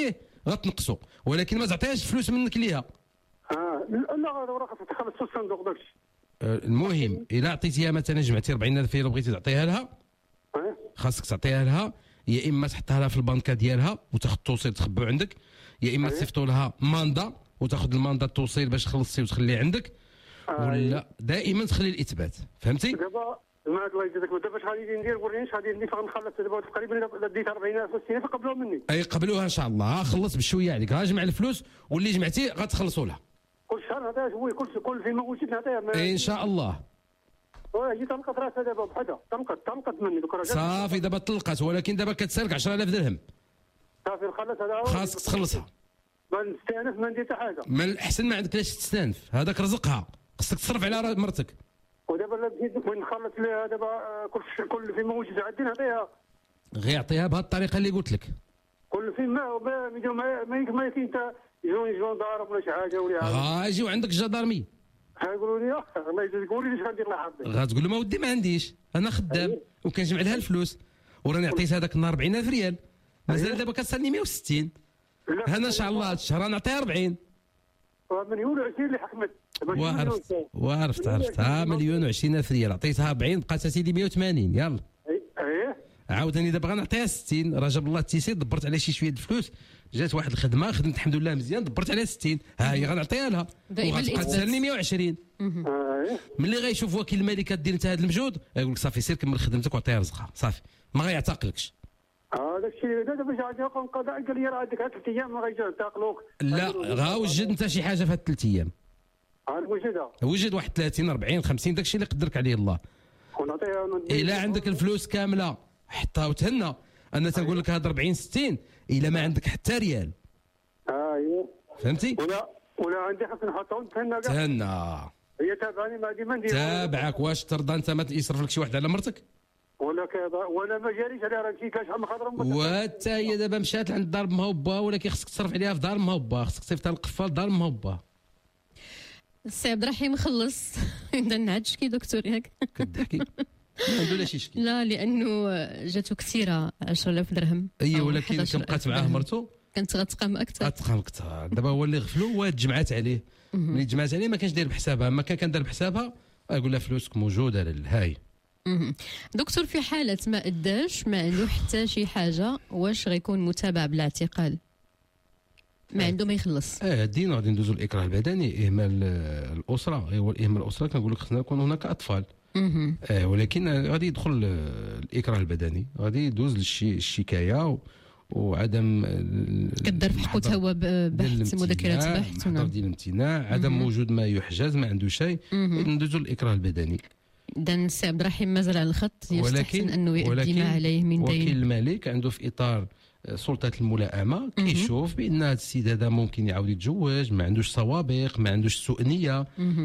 [SPEAKER 3] غتنقصوا، ولكن ما تعطيهاش فلوس منك ليها.
[SPEAKER 5] اه لا راه خاصها تخلص في الصندوق داكشي.
[SPEAKER 3] المهم الا عطيتيها مثلا جمعتي أربعين ألف ريال وبغيتي تعطيها لها، خاصك تعطيها لها يا اما تحطها لها في البنكه ديالها وتاخذ التوصيل تخبو عندك، يا اما تصيفطوا لها ماندا وتاخذ الماندا التوصيل باش تخلصي وتخليه عندك، ولا دائما تخلي الاثبات. فهمتي؟
[SPEAKER 5] دابا ما الله يجزاك دابا اش غادي ندير وريني اش غادي ندير فغنخلص دابا تقريبا ديت أربعين ألف وستين فقبلوها مني.
[SPEAKER 3] اي قبلوها ان شاء الله. خلص بشويه عليك، ها جمع الفلوس واللي جمعتي غتخلصوا لها
[SPEAKER 5] كل شهر. نعطيها شويه كل كل فيما قلت نعطيها
[SPEAKER 3] ان شاء الله.
[SPEAKER 5] وهي تنقط راسها دابا بحالها تنقط تنقط مني دوك
[SPEAKER 3] صافي دابا طلقت، ولكن دابا كتسالك عشرة آلاف درهم.
[SPEAKER 5] صافي نخلص هذا
[SPEAKER 3] خاصك تخلصها.
[SPEAKER 5] ما نستانف ما ندير حتى حاجه.
[SPEAKER 3] من الاحسن ما عندك لاش تستانف، هذاك رزقها خاصك تصرف على مرتك.
[SPEAKER 5] ودابا لا بديت وين نخلص لها دابا كل كل فيما وجد عندي نعطيها.
[SPEAKER 3] غير يعطيها بهذه الطريقه اللي قلت لك.
[SPEAKER 5] كل فيما ما ما ما كاين حتى يجوني جندارم ولا شي حاجه ولا
[SPEAKER 3] ها يجيو عندك الجدارمي
[SPEAKER 5] غايقولوا لي الله يجزيك وريني اش غندير الله حافظك.
[SPEAKER 3] غتقول لهم اودي ما عنديش، انا خدام وكنجمع لها الفلوس وراني عطيت هذاك النهار أربعين ألف ريال، مازال دابا كتسالني مية وستين. انا ان شاء الله هذا الشهر نعطيها أربعين.
[SPEAKER 5] مليون وعشرين اللي حكمت.
[SPEAKER 3] وعرفت وعرفت عرفت ها مليون وعشرين ألف ريال عطيتها أربعين بقات اسيدي مية وثمانين. يلا
[SPEAKER 5] ايه
[SPEAKER 3] عاوداني دابا غنعطيها ستين. راه جاب الله التيسير دبرت على شي شويه د الفلوس، جات واحد الخدمه خدمت الحمد لله مزيان دبرت عليها ستين. ها هي غنعطيها لها وغتبقى تسالني مية وعشرين. ملي غيشوف وكيل المالي كدير انت هذا المجهود يقول لك صافي سير كمل خدمتك وعطيها رزقها صافي ما غيعتقلكش.
[SPEAKER 5] اه داك الشيء دابا باش غادي يقوم قضاء قال لي راه عندك هاد ثلاث ايام ما غيجيو يعتقلوك.
[SPEAKER 3] لا غا وجد انت شي حاجه في هاد ثلاث ايام.
[SPEAKER 5] ها وجدها
[SPEAKER 3] وجد واحد ثلاثين أربعين خمسين داك الشيء اللي قدرك عليه الله.
[SPEAKER 5] ونعطيها
[SPEAKER 3] الا عندك الفلوس كامله حطها وتهنى. انا تنقول لك هاد أربعين ستين الا ما عندك حتى ريال.
[SPEAKER 5] اه اييه
[SPEAKER 3] فهمتي؟
[SPEAKER 5] ولا ولا عندي خاص نحطهم تهنى كاع.
[SPEAKER 3] تهنى
[SPEAKER 5] هي تابعني ما ديما ندير
[SPEAKER 3] تابعك. واش ترضى انت ما يصرف لك شي واحد على مرتك؟
[SPEAKER 5] ولا كذا ولا ما جاريش عليها راه شي كاش ما خاطر.
[SPEAKER 3] وحتى هي دابا مشات لعند دار امها وباها، ولكن خصك تصرف عليها في دار امها وباها، خصك تصيفطها للقفال دار امها وباها.
[SPEAKER 2] السي عبد الرحيم خلص. بدا نعدشكي دكتور ياك
[SPEAKER 3] كتضحكي؟ ما عنده لا شي شكل.
[SPEAKER 2] لا لانه جاتو كثيره عشرة آلاف درهم.
[SPEAKER 3] اي ولكن كان بقات معاه مرته
[SPEAKER 2] كانت غتقام اكثر.
[SPEAKER 3] غتقام اكثر. دابا هو اللي غفلو وتجمعات عليه. ملي تجمعات عليه ما كانش داير بحسابها، ما كان كان دار بحسابها يقول لها فلوسك موجوده هاي.
[SPEAKER 2] دكتور في حاله ما اداش ما عنده حتى شي حاجه واش غيكون متابع بالاعتقال؟ ما عنده ما يخلص.
[SPEAKER 3] اه دينا غادي ندوزو الاكراه البدني، اهمال الاسره. ايوا اهمال الاسره كنقول لك خصنا يكون هناك اطفال. اه ولكن غادي يدخل الاكراه البدني، غادي يدوز للشكايه وعدم
[SPEAKER 2] كدار في حقوق هو بحث مذكرات بحث
[SPEAKER 3] ديال الامتناع، عدم وجود ما يحجز ما عنده شيء، ندوزو الاكراه البدني.
[SPEAKER 2] اذا السي عبد الرحيم مازال على الخط، يستحسن انه يؤدي ما عليه من دين.
[SPEAKER 3] وكيل الملك عنده في اطار سلطه الملائمه كيشوف بان هذا السيد هذا ممكن يعاود يتزوج، ما عندوش سوابق، ما عندوش سوء نيه،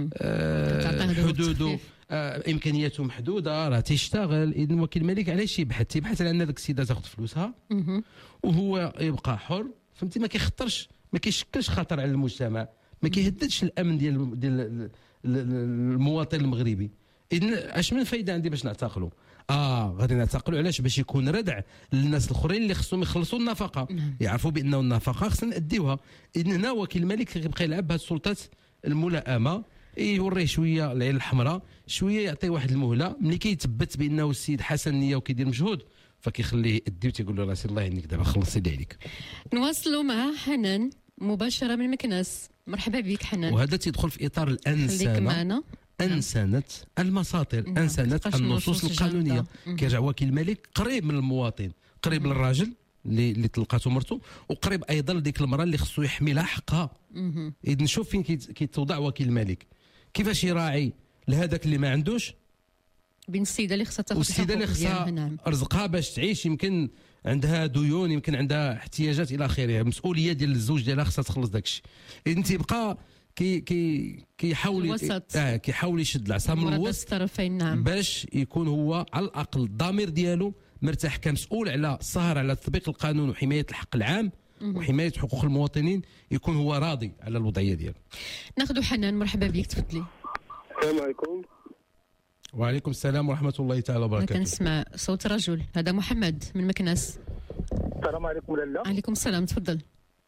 [SPEAKER 3] آه حدوده آه امكانياته محدوده، راه تيشتغل. اذا وكيل الملك علاش يبحث؟ تيبحث على ان ذاك السيده تاخذ فلوسها وهو يبقى حر. فهمتي؟ ما كيخطرش، ما كيشكلش خطر على المجتمع، ما كيهددش الامن ديال ديال المواطن المغربي. اذا اش من فايده عندي باش نعتقلوا؟ اه غادي نعتقلوا علاش؟ باش يكون ردع للناس الاخرين اللي خصهم يخلصوا النفقه، يعرفوا بانه النفقه خصنا ناديوها. اذا هنا وكيل الملك كيبقى يلعب بهذه السلطات الملائمه، يوريه شويه العين الحمراء، شويه يعطيه واحد المهله. ملي كيتثبت بانه السيد حسن النيه وكيدير مجهود فكيخليه يدي وتيقول له راسي الله يعينك دابا خلصي اللي عليك.
[SPEAKER 2] نواصلوا مع حنان مباشره من مكناس. مرحبا بك حنان.
[SPEAKER 3] وهذا تيدخل في اطار الانسانه، أنسنة المساطر، أنسنة النصوص القانونية. كيرجع وكيل الملك قريب من المواطن، قريب للراجل اللي اللي طلقته مرته، وقريب ايضا لديك المراه اللي خصو يحمي لها حقها. اذا نشوف فين كيتوضع وكيل الملك، كيفاش يراعي لهذاك اللي ما عندوش
[SPEAKER 2] بين السيده اللي خصها تاخذ
[SPEAKER 3] والسيده اللي خصها نعم. رزقها باش تعيش، يمكن عندها ديون، يمكن عندها احتياجات الى اخره، مسؤوليه ديال الزوج ديالها خصها تخلص داك الشيء. اذا تيبقى كي كي كيحاول اه كيحاول يشد العصا من الوسط
[SPEAKER 2] الطرفين نعم،
[SPEAKER 3] باش يكون هو على الاقل الضمير ديالو مرتاح كمسؤول على السهر على تطبيق القانون وحمايه الحق العام وحمايه حقوق المواطنين، يكون هو راضي على الوضعيه ديالو.
[SPEAKER 2] ناخذ حنان، مرحبا بك، تفضلي.
[SPEAKER 6] السلام عليكم.
[SPEAKER 3] وعليكم السلام ورحمه الله تعالى وبركاته.
[SPEAKER 2] كنسمع صوت رجل، هذا محمد من مكناس.
[SPEAKER 6] السلام عليكم لاله.
[SPEAKER 2] عليكم السلام، تفضل.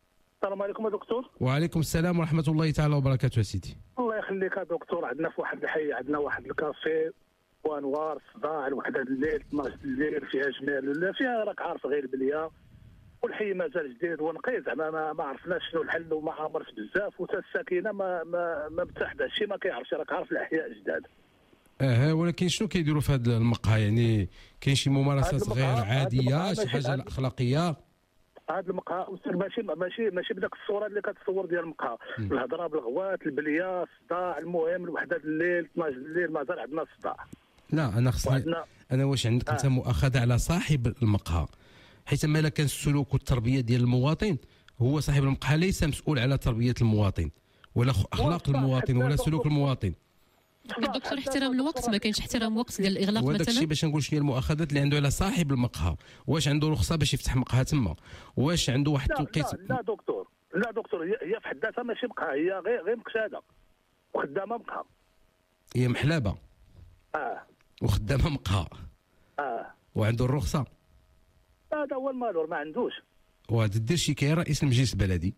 [SPEAKER 5] السلام عليكم يا دكتور.
[SPEAKER 3] وعليكم السلام ورحمه الله تعالى وبركاته سيدي.
[SPEAKER 5] الله يخليك يا دكتور، عندنا في واحد الحي عندنا واحد الكافي وانوار صداع الوحده الليل اثناش الليل فيها جمال فيها راك عارف غير بليا، والحي مازال جديد ونقي زعما ما, ما عرفناش شنو الحل وما عامرش بزاف، وتا الساكنه ما ما ما متحده شي ما كيعرفش، راك عارف الاحياء جداد.
[SPEAKER 3] اه ولكن شنو كيديروا في هذا المقهى؟ يعني كاين شي ممارسات غير عاديه، شي حاجه اخلاقيه؟
[SPEAKER 5] هذا المقهى ماشي ماشي ماشي بداك الصوره اللي كتصور ديال المقهى، الهضره بالغوات البليه الصداع، المهم الوحده الليل اثناش الليل مازال عندنا الصداع.
[SPEAKER 3] لا انا خصني انا واش عندك انت مؤاخذه على صاحب المقهى، حيث ما كان السلوك والتربيه ديال المواطن، هو صاحب المقهى ليس مسؤول على تربيه المواطن ولا اخلاق المواطن ولا سلوك المواطن.
[SPEAKER 2] الدكتور احترام الوقت، ما كاينش احترام وقت ديال الاغلاق مثلا.
[SPEAKER 3] وداك الشيء باش نقول شنو هي المؤاخذات اللي عنده على صاحب المقهى، واش عنده رخصه باش يفتح مقهى تما؟ واش عنده واحد التوقيت؟
[SPEAKER 5] لا, لا دكتور لا دكتور هي في حد ذاتها ماشي مقهى، هي غير غير مكشاده وخدامه مقهى.
[SPEAKER 3] هي محلابه
[SPEAKER 5] اه
[SPEAKER 3] وخدامه مقهى
[SPEAKER 5] اه
[SPEAKER 3] وعنده الرخصه.
[SPEAKER 5] هذا هو المالور ما عندوش.
[SPEAKER 3] وغادي دير شكايه رئيس المجلس البلدي.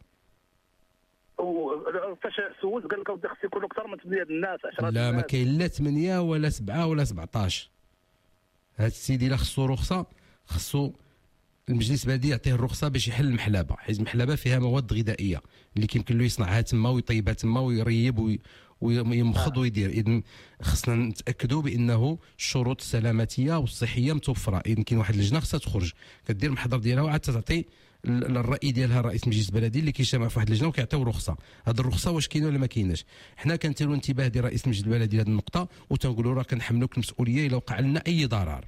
[SPEAKER 5] فاش سولت قال لك ودي خص يكونوا اكثر من ثمانيه الناس عشرة.
[SPEAKER 3] لا ما كاين لا ثمانيه ولا سبعه ولا سبعطاش. هذا السيدي الا خصو رخصه خصو المجلس البلدي يعطيه الرخصه باش يحل المحلبه، حيت المحلبه فيها مواد غذائيه اللي كيمكن له يصنعها تما ويطيبها تما ويريب وي... ويمخض ويدير. اذا خصنا نتاكدوا بانه الشروط السلاماتيه والصحيه متوفره. اذا كاين واحد اللجنه خصها تخرج كدير المحضر ديالها وعاد تعطي الراي ديالها رئيس المجلس البلدي اللي كيجتمع في واحد اللجنه وكيعطيو رخصه. هذه الرخصه واش كاينه ولا ما كايناش؟ حنا كنثيروا انتباه ديال رئيس المجلس البلدي لهذه النقطه وتنقولوا راه كنحملوك المسؤوليه الا وقع لنا اي ضرر.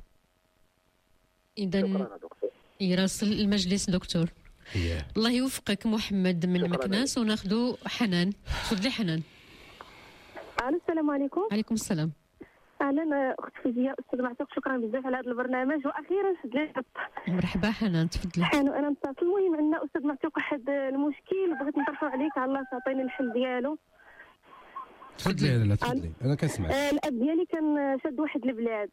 [SPEAKER 2] اذا يراسل المجلس دكتور.
[SPEAKER 3] yeah.
[SPEAKER 2] الله يوفقك. محمد من مكناس وناخذوا حنان. تفضلي حنان.
[SPEAKER 6] السلام عليكم.
[SPEAKER 2] عليكم السلام.
[SPEAKER 6] اهلا اخت فيزياء استاذ معتوق، شكرا بزاف على هذا البرنامج واخيرا شد لي الخط.
[SPEAKER 2] مرحبا حنان تفضلي.
[SPEAKER 6] حنان انا متصل. المهم عندنا استاذ معتوق واحد المشكل بغيت نطرحه عليك على الله تعطيني الحل ديالو.
[SPEAKER 3] تفضلي. لا تفضلي انا كنسمعك.
[SPEAKER 6] آه الاب ديالي كان شاد واحد البلاد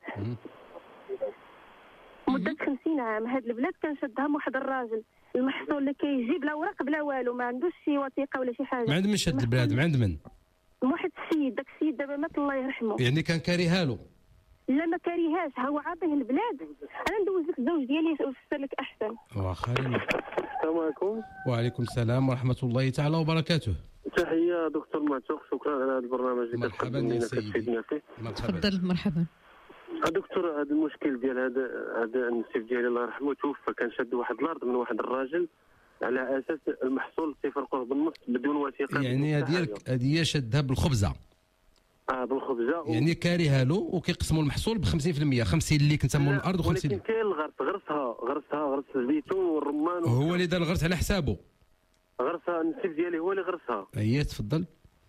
[SPEAKER 6] مده خمسين عام. هاد البلاد كان شادها واحد الراجل، المحصول اللي كيجيب لا اوراق بلا والو، ما عندوش شي وثيقه ولا شي حاجه.
[SPEAKER 3] ما عند من شاد البلاد؟ ما عند من؟
[SPEAKER 6] واحد السيد، داك السيد دابا مات الله يرحمه.
[SPEAKER 3] يعني كان كاريها له؟
[SPEAKER 6] لا ما كاريهاش، هو عاطيه البلاد. انا ندوز لك الزوج ديالي ويفسر لك احسن.
[SPEAKER 3] واخا.
[SPEAKER 7] السلام عليكم.
[SPEAKER 3] وعليكم السلام ورحمه الله تعالى وبركاته.
[SPEAKER 7] تحيه دكتور معتوق، شكرا على هذا البرنامج اللي
[SPEAKER 3] كتقدم لنا كتفيدنا
[SPEAKER 7] فيه.
[SPEAKER 2] تفضل. مرحبا.
[SPEAKER 7] دكتور هذا المشكل ديال هذا هذا النسيب ديالي الله يرحمه توفى، كان شاد واحد الارض من واحد الراجل على اساس المحصول تيفرقوه بالنص بدون وثيقه.
[SPEAKER 3] يعني ديالك هذه شادها بالخبزه.
[SPEAKER 7] اه بالخبزه و...
[SPEAKER 3] يعني كاريها له وكيقسموا المحصول ب خمسين بالمئة، خمسين اللي كنت مول الارض و50.
[SPEAKER 7] ولكن كاين الغرس، غرسها غرسها غرس الزيتون والرمان و...
[SPEAKER 3] هو اللي دار الغرس على حسابه.
[SPEAKER 7] غرسها النسيب ديالي هو اللي غرسها.
[SPEAKER 3] اييه تفضل.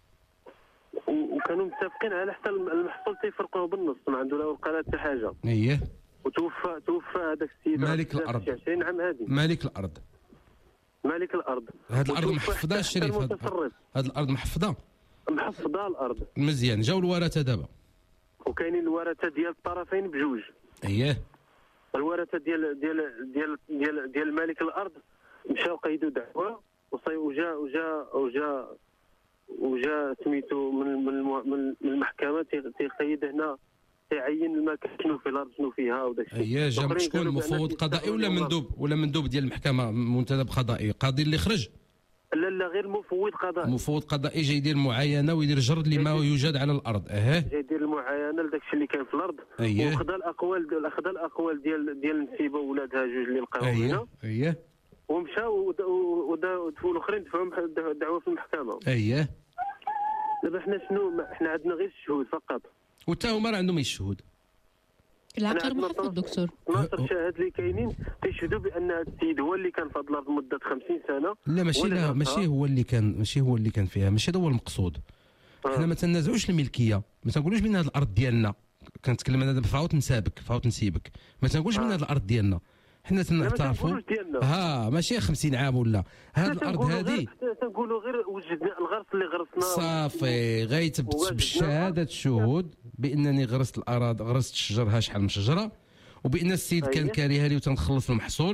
[SPEAKER 7] وكانوا متفقين على حتى المحصول تيفرقوه بالنص، ما عنده لا ورقه لا حتى حاجه.
[SPEAKER 3] اييه.
[SPEAKER 7] وتوفى توفى هذاك السيد
[SPEAKER 3] مالك الارض.
[SPEAKER 7] عشرين عام هذه.
[SPEAKER 3] مالك الارض.
[SPEAKER 7] مالك الارض.
[SPEAKER 3] هذه الارض محفظه الشريف. هذه الارض محفظه.
[SPEAKER 7] محفظه الارض.
[SPEAKER 3] مزيان. جاو الورثه دابا.
[SPEAKER 7] وكاينين الورثه ديال الطرفين بجوج.
[SPEAKER 3] اييه.
[SPEAKER 7] الورثه ديال ديال ديال ديال ديال مالك الارض مشاو قيدوا دعوه وجا وجا وجا وجا سميتو من من من المحكمه تيقيد هنا تيعين المكان شنو في الارض شنو فيها وداك الشيء.
[SPEAKER 3] اييه. جا شكون مفوض قضائي ولا مندوب ولا مندوب ديال المحكمه منتدب قضائي؟ قاضي اللي خرج؟
[SPEAKER 7] لا لا غير مفوض قضائي.
[SPEAKER 3] مفوض قضائي جاي يدير معاينه ويدير جرد لما يوجد على الارض. اها.
[SPEAKER 7] جاي يدير المعاينه لداك الشيء اللي كان في الارض.
[SPEAKER 3] اييه.
[SPEAKER 7] وخذ الاقوال خذ الاقوال ديال ديال النسيبه وولادها جوج اللي لقاوهم هنا.
[SPEAKER 3] اييه. اييه.
[SPEAKER 7] ومشاو والاخرين دفعوا دعوه في المحكمه.
[SPEAKER 3] اييه.
[SPEAKER 7] دابا حنا شنو حنا عندنا غير الشهود فقط.
[SPEAKER 3] وتا هما راه عندهم الشهود.
[SPEAKER 2] العقار محفوظ دكتور.
[SPEAKER 7] ناصر الشاهد اللي كاينين تيشهدوا بان هذا السيد هو اللي كان في هذه الارض مده خمسين سنه.
[SPEAKER 3] لا ماشي لا ماشي هو اللي كان ماشي هو اللي كان فيها، ماشي هذا هو المقصود. آه. حنا ما تنازعوش الملكيه، ما تنقولوش بان هذه الارض ديالنا. كنتكلم انا دابا فعاود نسابك فعاود نسيبك، ما تنقولش بان هذه الارض ديالنا. حنا تنعترفوا ها ماشي خمسين عام ولا هذه الارض هذه
[SPEAKER 7] تنقولوا غير وجدنا الغرس اللي غرسناه
[SPEAKER 3] صافي. غيتثبت بالشهاده الشهود بانني غرست الاراضي غرست الشجر ها شحال من شجره، وبان السيد كان كاريها لي وتنخلص المحصول،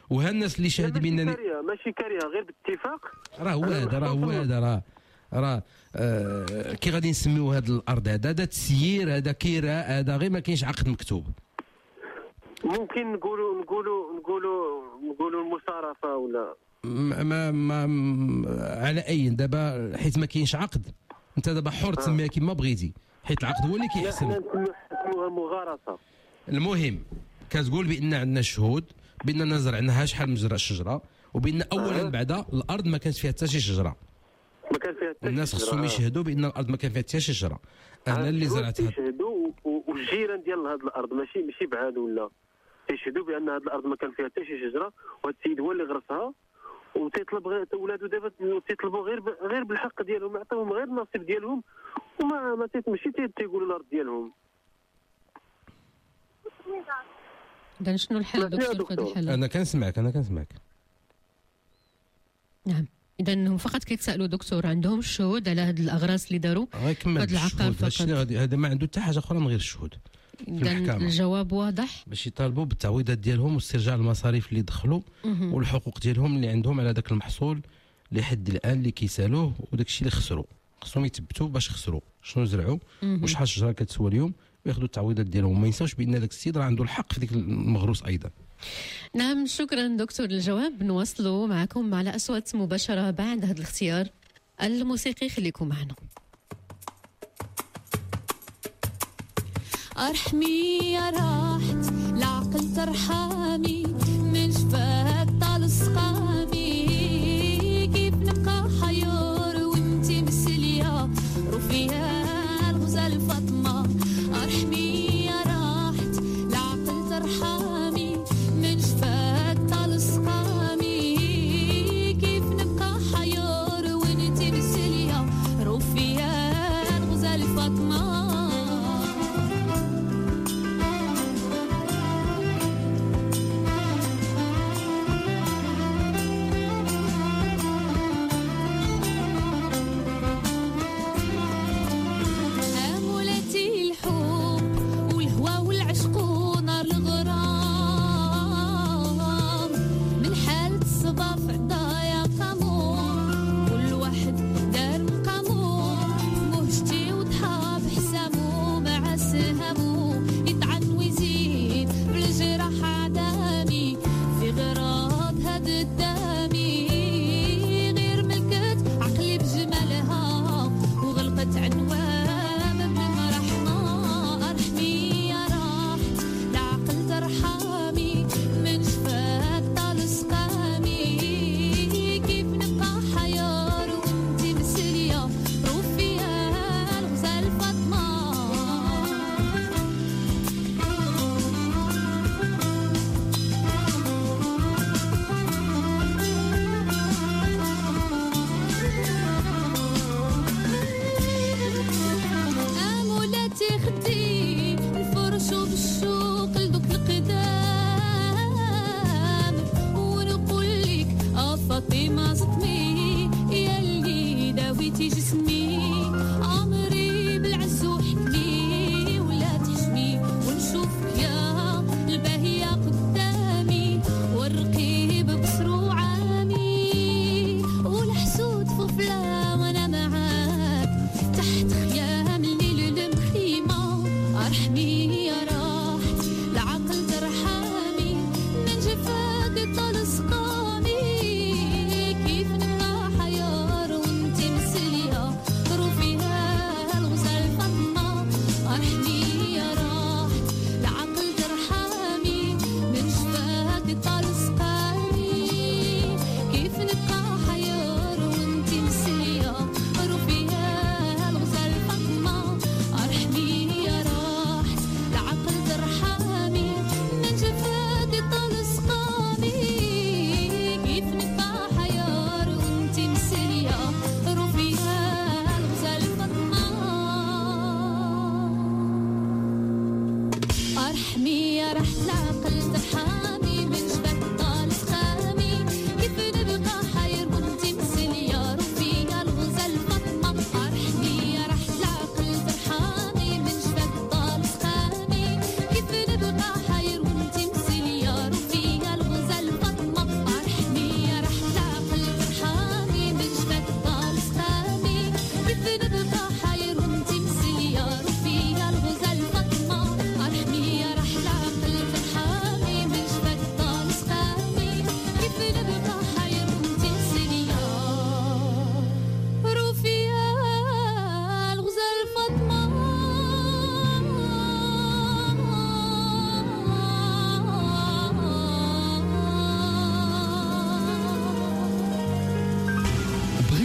[SPEAKER 3] وها الناس اللي شاهد بانني
[SPEAKER 7] ماشي كارهه غير باتفاق.
[SPEAKER 3] راه هو هذا راه هو هذا راه راه آه كي غادي نسميو هذا الارض هذا هذا تسيير هذا كراء هذا غير ما كاينش عقد مكتوب.
[SPEAKER 7] ممكن نقولوا نقولوا نقولوا نقولوا المصارفه ولا
[SPEAKER 3] ما, ما, ما على اي دابا حيت ما كاينش عقد انت دابا حر تسميها كما بغيتي حيت العقد هو اللي كيحسن.
[SPEAKER 7] نسموها مغارسه.
[SPEAKER 3] المهم كتقول بان عندنا شهود باننا زرعناها شحال من جرة شجره وبان اولا بعدا الارض ما كانت فيها حتى شي شجره.
[SPEAKER 7] ما كان فيها حتى
[SPEAKER 3] الناس خصهم يشهدوا بان الارض ما كان فيها حتى شي شجره. انا اللي زرعتها
[SPEAKER 7] يشهدوا والجيران ديال هذه الارض ماشي ماشي بعاد ولا تيشهدوا بان هذه الارض ما كان فيها حتى شي شجره وهذا السيد هو اللي غرسها وتيطلب غير ولادو دابا تيطلبوا غير غير بالحق ديالهم عطاوهم غير النصيب ديالهم وما ما ماشي تيقولوا الارض ديالهم.
[SPEAKER 2] اذا شنو الحل دكتور في هذا الحل؟
[SPEAKER 3] انا كنسمعك انا كنسمعك.
[SPEAKER 2] نعم اذا هم فقط كيتسالوا دكتور عندهم الشهود على هاد الاغراس اللي داروا
[SPEAKER 3] هاد العقار فقط. هذا ما عنده حتى حاجه اخرى من غير الشهود.
[SPEAKER 2] اذا الجواب واضح
[SPEAKER 3] باش يطالبوا بالتعويضات ديالهم واسترجاع المصاريف اللي دخلوا والحقوق ديالهم اللي عندهم على ذاك المحصول لحد الان اللي كيسالوه وداك الشيء اللي خسروا. خصهم يثبتوا باش خسروا شنو زرعوا وشحال الشجره كتسوى اليوم وياخذوا التعويضات ديالهم. ما ينساوش بان داك السيد راه عنده الحق في ديك المغروس ايضا.
[SPEAKER 2] نعم شكرا دكتور للجواب. نواصلوا معكم على اصوات مباشره بعد هذا الاختيار الموسيقي. خليكم معنا.
[SPEAKER 8] ارحمي يا راحت العقل ترحمي من شفاك طال سقامي كيف نبقى حيور وانتي مسليه رفيها الغزال فاطمه. ارحمي يا راحت العقل ترحمي من شفاك طال سقامي كيف نبقى حيور وانتي مسليه رفيها الغزال فاطمه.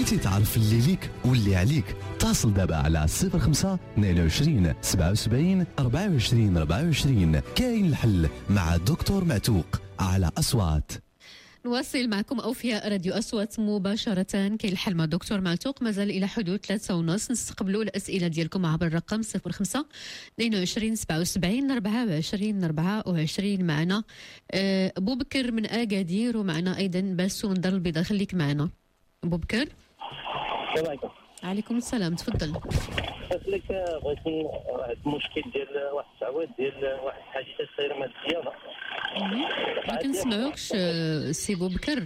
[SPEAKER 1] بغيتي تعرف اللي ليك واللي عليك، اتصل دابا على صفر خمسة اثنين وعشرين سبعة وسبعين أربعة وعشرين أربعة وعشرين. كاين الحل مع دكتور معتوق على أصوات.
[SPEAKER 2] نواصل معكم أوفياء راديو أصوات مباشرة. كاين الحل مع دكتور معتوق، مازال إلى حدود ثلاثة ونص. نستقبلوا الأسئلة ديالكم عبر الرقم صفر خمسة اثنين وعشرين سبعة وسبعين أربعة وعشرين أربعة وعشرين. معنا أبو بكر من أكادير، ومعنا أيضا باسو من دار البيضاء. خليك معنا أبو بكر.
[SPEAKER 9] السلام عليكم.
[SPEAKER 2] عليكم السلام، تفضل.
[SPEAKER 9] قلت بغيت واحد المشكل ديال واحد التعويض ديال واحد الحادثه صايره مع الديابه.
[SPEAKER 2] ما كنسمعوكش سي بو بكر.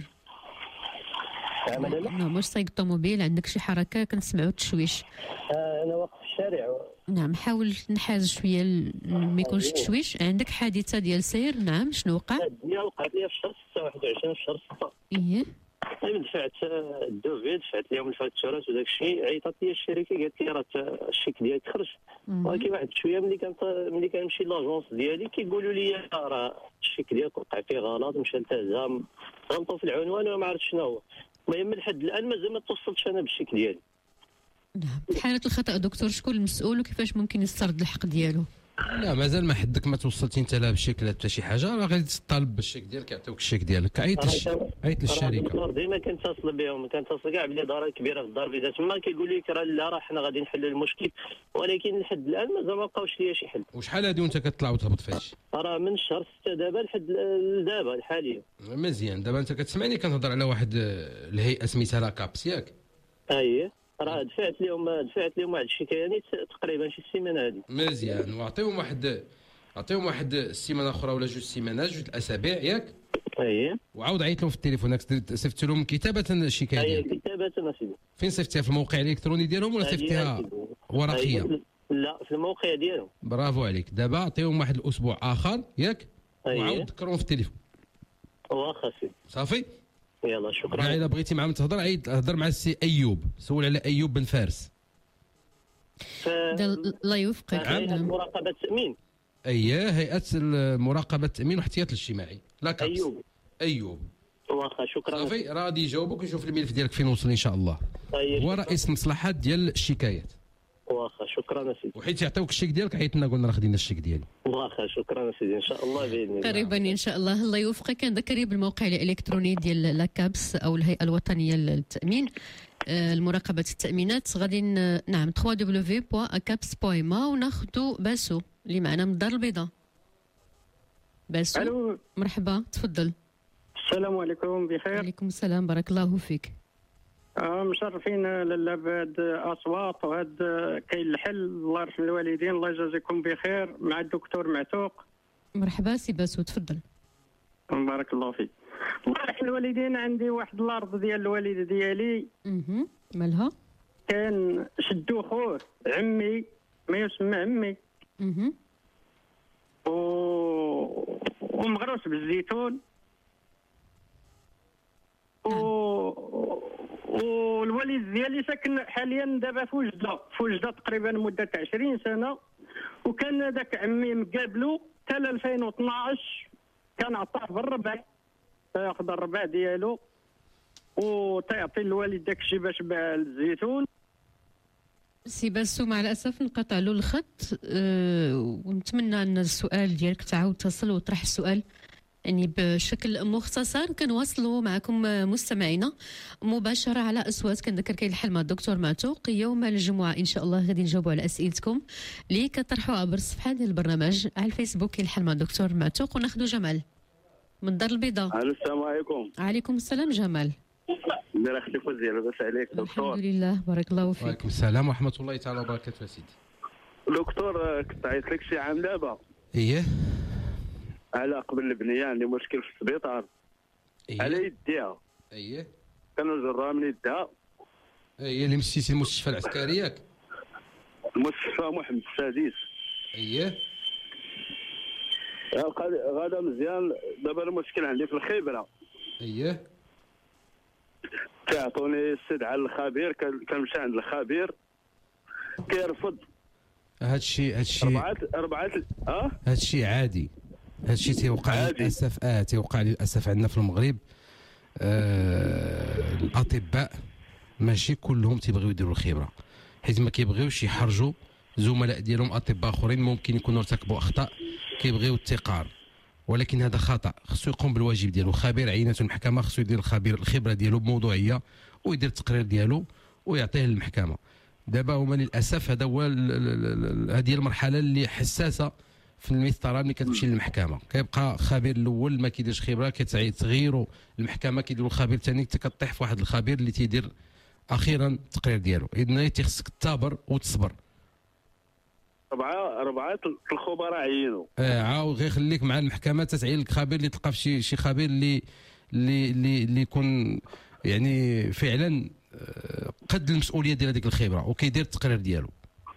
[SPEAKER 2] نعم، واش سايق الطوموبيل؟ عندك شي حركه؟ كنسمعوا التشويش.
[SPEAKER 9] آه انا واقف في الشارع.
[SPEAKER 2] نعم، حاول نحاز شويه ما يكونش تشويش. عندك حادثه ديال سير؟ نعم، شنو وقع؟
[SPEAKER 9] الدنيا وقعت لي في شهر ستة واحد وعشرين في شهر ستة.
[SPEAKER 2] ايه
[SPEAKER 9] المهم دفعت الدوفي، دفعت لهم الفاتورات وداك الشيء. عيطت لي الشركه قالت لي راه الشيك ديالك خرج، ولكن واحد شويه ملي كنت ملي كنمشي لاجونس ديالي كيقولوا لي راه الشيك ديالك وقع فيه غلط، مشى لتهزام، غلطوا في العنوان وما عرفت شنو هو. المهم لحد الان مازال ما توصلتش انا بالشيك ديالي.
[SPEAKER 2] نعم، في حاله الخطا دكتور شكون المسؤول وكيفاش ممكن يسترد الحق ديالو؟
[SPEAKER 3] لا مازال ما حدك ما توصلتي انت لا بالشيك لا حتى شي حاجه، راه غادي تطالب بالشيك ديالك، يعطيوك الشيك ديالك. عيط للش... عيط للشركه.
[SPEAKER 9] ديما كنتصل بهم، كنتصل كاع بلي دار كبيره في الدار البيضاء تما كيقول لك راه لا راه حنا غادي نحلوا المشكل، ولكن لحد الان مازال ما بقاوش ليا شي حل.
[SPEAKER 3] وشحال هادي وانت كتطلع وتهبط في هادشي؟
[SPEAKER 9] راه من شهر ستة دابا لحد دابا الحاليا.
[SPEAKER 3] مزيان. دابا انت كتسمعني كنهضر على واحد الهيئه سميتها لاكابس ياك؟
[SPEAKER 9] اييه، راه دفعت لهم دفعت لهم واحد الشكايه تقريبا شي سيمانه هذه.
[SPEAKER 3] مزيان، واعطيهم واحد عطيهم واحد السيمانه اخرى ولا جوج سيمانات، جوج الاسابيع ياك؟
[SPEAKER 9] اييه.
[SPEAKER 3] وعاود عيط لهم في التليفون. صيفط لهم كتابه الشكايه ديالك.
[SPEAKER 9] اييه كتابه اسيدي.
[SPEAKER 3] فين صيفطتيها؟ في الموقع الالكتروني ديالهم ولا صيفطتيها ورقيه؟
[SPEAKER 9] لا في الموقع ديالهم.
[SPEAKER 3] برافو عليك. دابا عطيهم واحد الاسبوع اخر ياك؟
[SPEAKER 9] أيه.
[SPEAKER 3] وعاود ذكرهم في التليفون.
[SPEAKER 9] واخا سيدي.
[SPEAKER 3] صافي؟
[SPEAKER 9] يلا شكرا.
[SPEAKER 3] كاع الا بغيتي معاهم تهضر عيط هضر مع السي ايوب، سول على ايوب بن فارس.
[SPEAKER 9] ف...
[SPEAKER 2] الله يوفقك.
[SPEAKER 9] مراقبه التامين.
[SPEAKER 3] اييه، هيئه المراقبه التامين والاحتياط الاجتماعي. لا
[SPEAKER 9] ايوب.
[SPEAKER 3] ايوب.
[SPEAKER 9] واخا شكرا.
[SPEAKER 3] صافي، راه غادي يجاوبك ويشوف الملف ديالك فين وصل ان شاء الله.
[SPEAKER 9] طيب.
[SPEAKER 3] هو رئيس المصلحات ديال الشكايات.
[SPEAKER 9] واخا شكرا سيدي.
[SPEAKER 3] وحيت يعطيوك الشيك ديالك عيطنا قلنا راه خدينا الشيك ديالي.
[SPEAKER 9] واخا شكرا سيدي، ان شاء الله باذن الله.
[SPEAKER 2] قريبا ان شاء الله. الله يوفقك. كنذكري بالموقع الالكتروني ديال لاكابس او الهيئه الوطنيه للتامين المراقبه التامينات. غادي نعم دبليو دبليو دبليو بوان اكابس بوان ما وناخذوا باسو اللي معنا من الدار البيضاء. باسو.
[SPEAKER 10] الو
[SPEAKER 2] مرحبا، تفضل.
[SPEAKER 10] السلام عليكم. بخير.
[SPEAKER 2] وعليكم السلام، بارك الله فيك.
[SPEAKER 10] آه مشرفين لاله بهاد اصوات وهاد كاين الحل. الله يرحم الوالدين، الله يجازيكم بخير. مع الدكتور معتوق.
[SPEAKER 2] مرحبا سي باسو، تفضل.
[SPEAKER 10] بارك الله فيك. الله يرحم الوالدين، عندي واحد الارض ديال الوالده ديالي.
[SPEAKER 2] اها مالها؟
[SPEAKER 10] كان شدو خوه عمي ما يسمى عمي.
[SPEAKER 2] اها
[SPEAKER 10] و ومغروس بالزيتون. و والوالد ديالي ساكن حاليا دابا في وجده، في وجده تقريبا مده عشرين سنه. وكان داك عمي مقابلو حتى ألفين واثناش، كان عطاه بالربع، تاخذ الربع ديالو وتعطي الوالد داك الشيء باش باع الزيتون.
[SPEAKER 2] سي باسو مع الاسف انقطع له الخط. أه ونتمنى ان السؤال ديالك تعاود تصل وطرح السؤال يعني بشكل مختصر. كنواصلوا معكم مستمعينا مباشره على اصوات. كنذكر كاين الحل مع الدكتور معتوق يوم الجمعه ان شاء الله. غادي نجاوبوا على اسئلتكم اللي كطرحوها عبر الصفحه ديال البرنامج على الفيسبوك. كاين الحل مع الدكتور معتوق. وناخذوا جمال من الدار البيضاء.
[SPEAKER 23] السلام عليكم.
[SPEAKER 2] عليكم السلام جمال.
[SPEAKER 23] ندير اختي فوزيه لاباس عليك دكتور؟
[SPEAKER 2] الحمد لله بارك الله فيك.
[SPEAKER 3] وعليكم السلام ورحمه الله تعالى وبركاته يا سيدي.
[SPEAKER 23] دكتور كنت عيط لك شي عام دابا.
[SPEAKER 3] اييه.
[SPEAKER 23] على قبل البنيه عندي مشكل في السبيطار.
[SPEAKER 3] إيه؟
[SPEAKER 23] على يديها.
[SPEAKER 3] اييه.
[SPEAKER 23] كانوا جراها من يدها.
[SPEAKER 3] اييه اللي مشيتي المستشفى العسكري ياك؟
[SPEAKER 23] المستشفى محمد السادس.
[SPEAKER 3] اييه.
[SPEAKER 23] غادا مزيان. دابا المشكل عندي في الخبره.
[SPEAKER 3] اييه.
[SPEAKER 23] كيعطوني استدعاء للخبير، كنمشي عند الخبير كيرفض.
[SPEAKER 3] هادشي هادشي
[SPEAKER 23] أربعة أربعة اه
[SPEAKER 3] هادشي عادي. هادشي تيوقع للاسف اه تيوقع للاسف عندنا في المغرب. آه الاطباء ماشي كلهم تيبغيو يديروا الخبره، حيت ما كيبغيوش يحرجوا زملاء ديالهم اطباء اخرين ممكن يكونوا ارتكبوا اخطاء كيبغيو التقار، ولكن هذا خطا. خصو يقوم بالواجب ديالو، خبير عينته المحكمه خصو يدير الخبير الخبره ديالو بموضوعيه ويدير التقرير ديالو ويعطيه للمحكمه. دابا هما للاسف هذا هو هذه المرحله اللي حساسه في المسطره ملي كتمشي للمحكمه، كيبقى خبير الاول ما كيديرش خبره كتغيروا المحكمه كيديروا الخبير الثاني، حتى كطيح في واحد الخبير اللي تيدير اخيرا التقرير ديالو. اذا تيخصك تصبر وتصبر.
[SPEAKER 23] ربعه ربعه الخبراء عينوا
[SPEAKER 3] اه عاود غير خليك مع المحكمه تتعين لك خبير اللي تلقى في شي شي خبير اللي اللي اللي اللي يكون يعني فعلا قد المسؤوليه ديال هذيك الخبره وكيدير التقرير ديالو.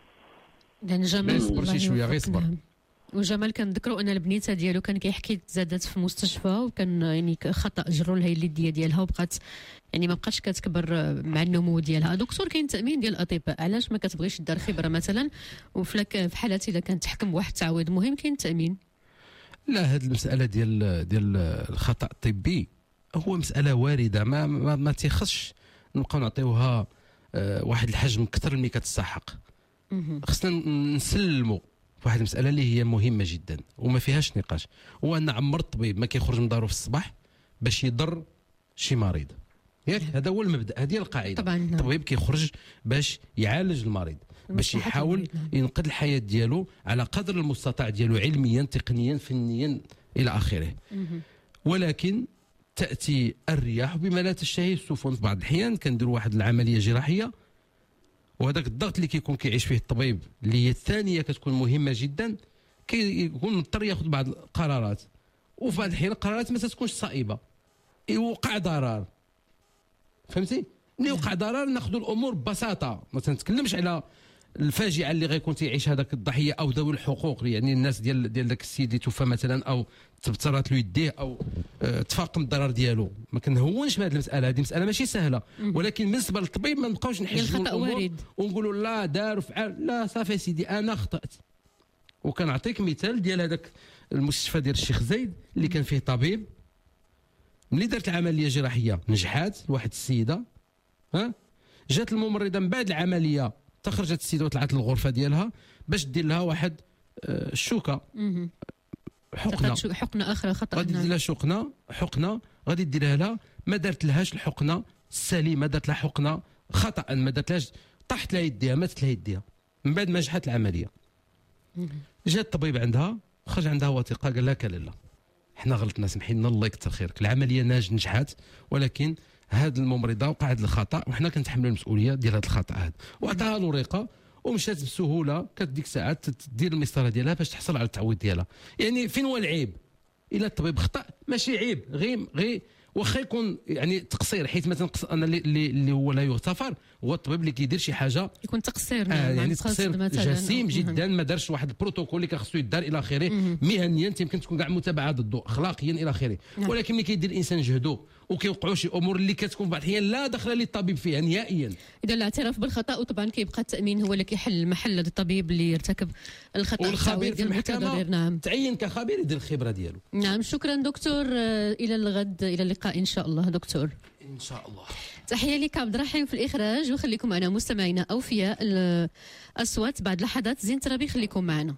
[SPEAKER 2] لان جمال
[SPEAKER 3] يصبر شي شويه غير يصبر.
[SPEAKER 2] وجمال كنذكروا ان البنيته ديالو كان كيحكي تزادت في مستشفى وكان يعني خطا جروا لها اليديه ديالها وبقات يعني ما بقاتش كتكبر مع النمو ديالها. دكتور كاين تامين ديال الاطباء، علاش ما كتبغيش دار خبره مثلا وفي حالات اذا كان تحكم بواحد التعويض مهم كاين تامين؟
[SPEAKER 3] لا، هذه المساله ديال ديال الخطا الطبي هو مساله وارده ما ما, ما تيخصش نبقاو نعطيوها واحد الحجم اكثر ملي كتستحق. خصنا نسلموا واحد المساله اللي هي مهمه جدا وما فيهاش نقاش، هو ان عمر الطبيب ما كيخرج من دارو في الصباح باش يضر شي مريض، ياك؟ هذا هو المبدا، هذه القاعده.
[SPEAKER 2] طبعا
[SPEAKER 3] الطبيب كيخرج باش يعالج المريض، باش يحاول ينقذ الحياه ديالو على قدر المستطاع ديالو علميا تقنيا فنيا الى اخره. ولكن تاتي الرياح بما لا تشتهي السفن. في بعض الاحيان كنديروا واحد العمليه جراحيه وهذاك الضغط اللي كيكون كيعيش فيه الطبيب اللي هي الثانيه كتكون مهمه جدا، كيكون مضطر ياخذ بعض القرارات، وفي بعض الاحيان القرارات ما تكونش صائبه، يوقع ضرر. فهمتي؟ ملي يوقع ضرر ناخذوا الامور ببساطه، ما تنتكلمش على الفاجعه اللي غيكون تيعيش هذاك الضحيه او ذوي الحقوق، يعني الناس ديال ديال ذاك السيد اللي توفى مثلا او تبترات له يديه او اه تفاقم الضرر ديالو. ما كنهونش بهذه المساله، هذه مساله ماشي سهله، ولكن بالنسبه للطبيب ما نبقاوش نحجموا الامور ونقولوا لا دار وفعل، لا صافي سيدي انا خطات. وكنعطيك مثال ديال هذاك المستشفى ديال الشيخ زايد اللي كان فيه طبيب ملي دارت العمليه جراحيه نجحات لواحد السيده، ها جات الممرضه من بعد العمليه تخرجت السيده وطلعت للغرفه ديالها باش دير لها واحد الشوكه حقنه
[SPEAKER 2] حقنه اخرى خطا،
[SPEAKER 3] غادي دير لها شقنه حقنه غادي ديرها لها، ما دارت لهاش الحقنه السليمه، دارت لها حقنه خطا، ما دارت لهاش، طاحت لها يديها، ماتت لها يديها من بعد ما نجحت العمليه. جا الطبيب عندها خرج عندها وثيقه قال لها لا حنا غلطنا سمحي لنا الله يكثر خيرك، العمليه ناج نجحت ولكن هاد الممرضه وقع هذا الخطا وحنا كنتحملوا المسؤوليه ديال هذا الخطا هذا، وعطاها له ورقه ومشات بسهوله كديك الساعات تدير المسطره ديالها باش تحصل على التعويض ديالها. يعني فين هو العيب؟ الا الطبيب خطا ماشي عيب، غير غير واخا يكون يعني تقصير، حيت مثلا انا اللي, اللي هو لا يغتفر هو الطبيب اللي كيدير شي حاجه
[SPEAKER 2] يكون تقصير،
[SPEAKER 3] آه يعني تقصير جسيم جدا، ما دارش واحد البروتوكول اللي كخصو يدار الى اخره، مهنيا يمكن تكون كاع متابعه ضده اخلاقيا الى اخره. ولكن ملي كيدير الانسان جهده وكيوقعوا شي امور اللي كتكون في بعض الاحيان لا دخل للطبيب فيها نهائيا.
[SPEAKER 2] اذا الاعتراف بالخطا وطبعا كيبقى التامين هو اللي كيحل محل الطبيب اللي ارتكب الخطا،
[SPEAKER 3] والخبير في المحكمه نعم تعين كخبير يدير الخبره ديالو.
[SPEAKER 2] نعم شكرا دكتور، الى الغد، الى اللقاء ان شاء الله دكتور.
[SPEAKER 3] ان شاء الله.
[SPEAKER 2] تحيه لك عبد الرحيم في الاخراج، وخليكم معنا مستمعينا اوفياء الاصوات. بعد لحظات زين ترابي خليكم معنا.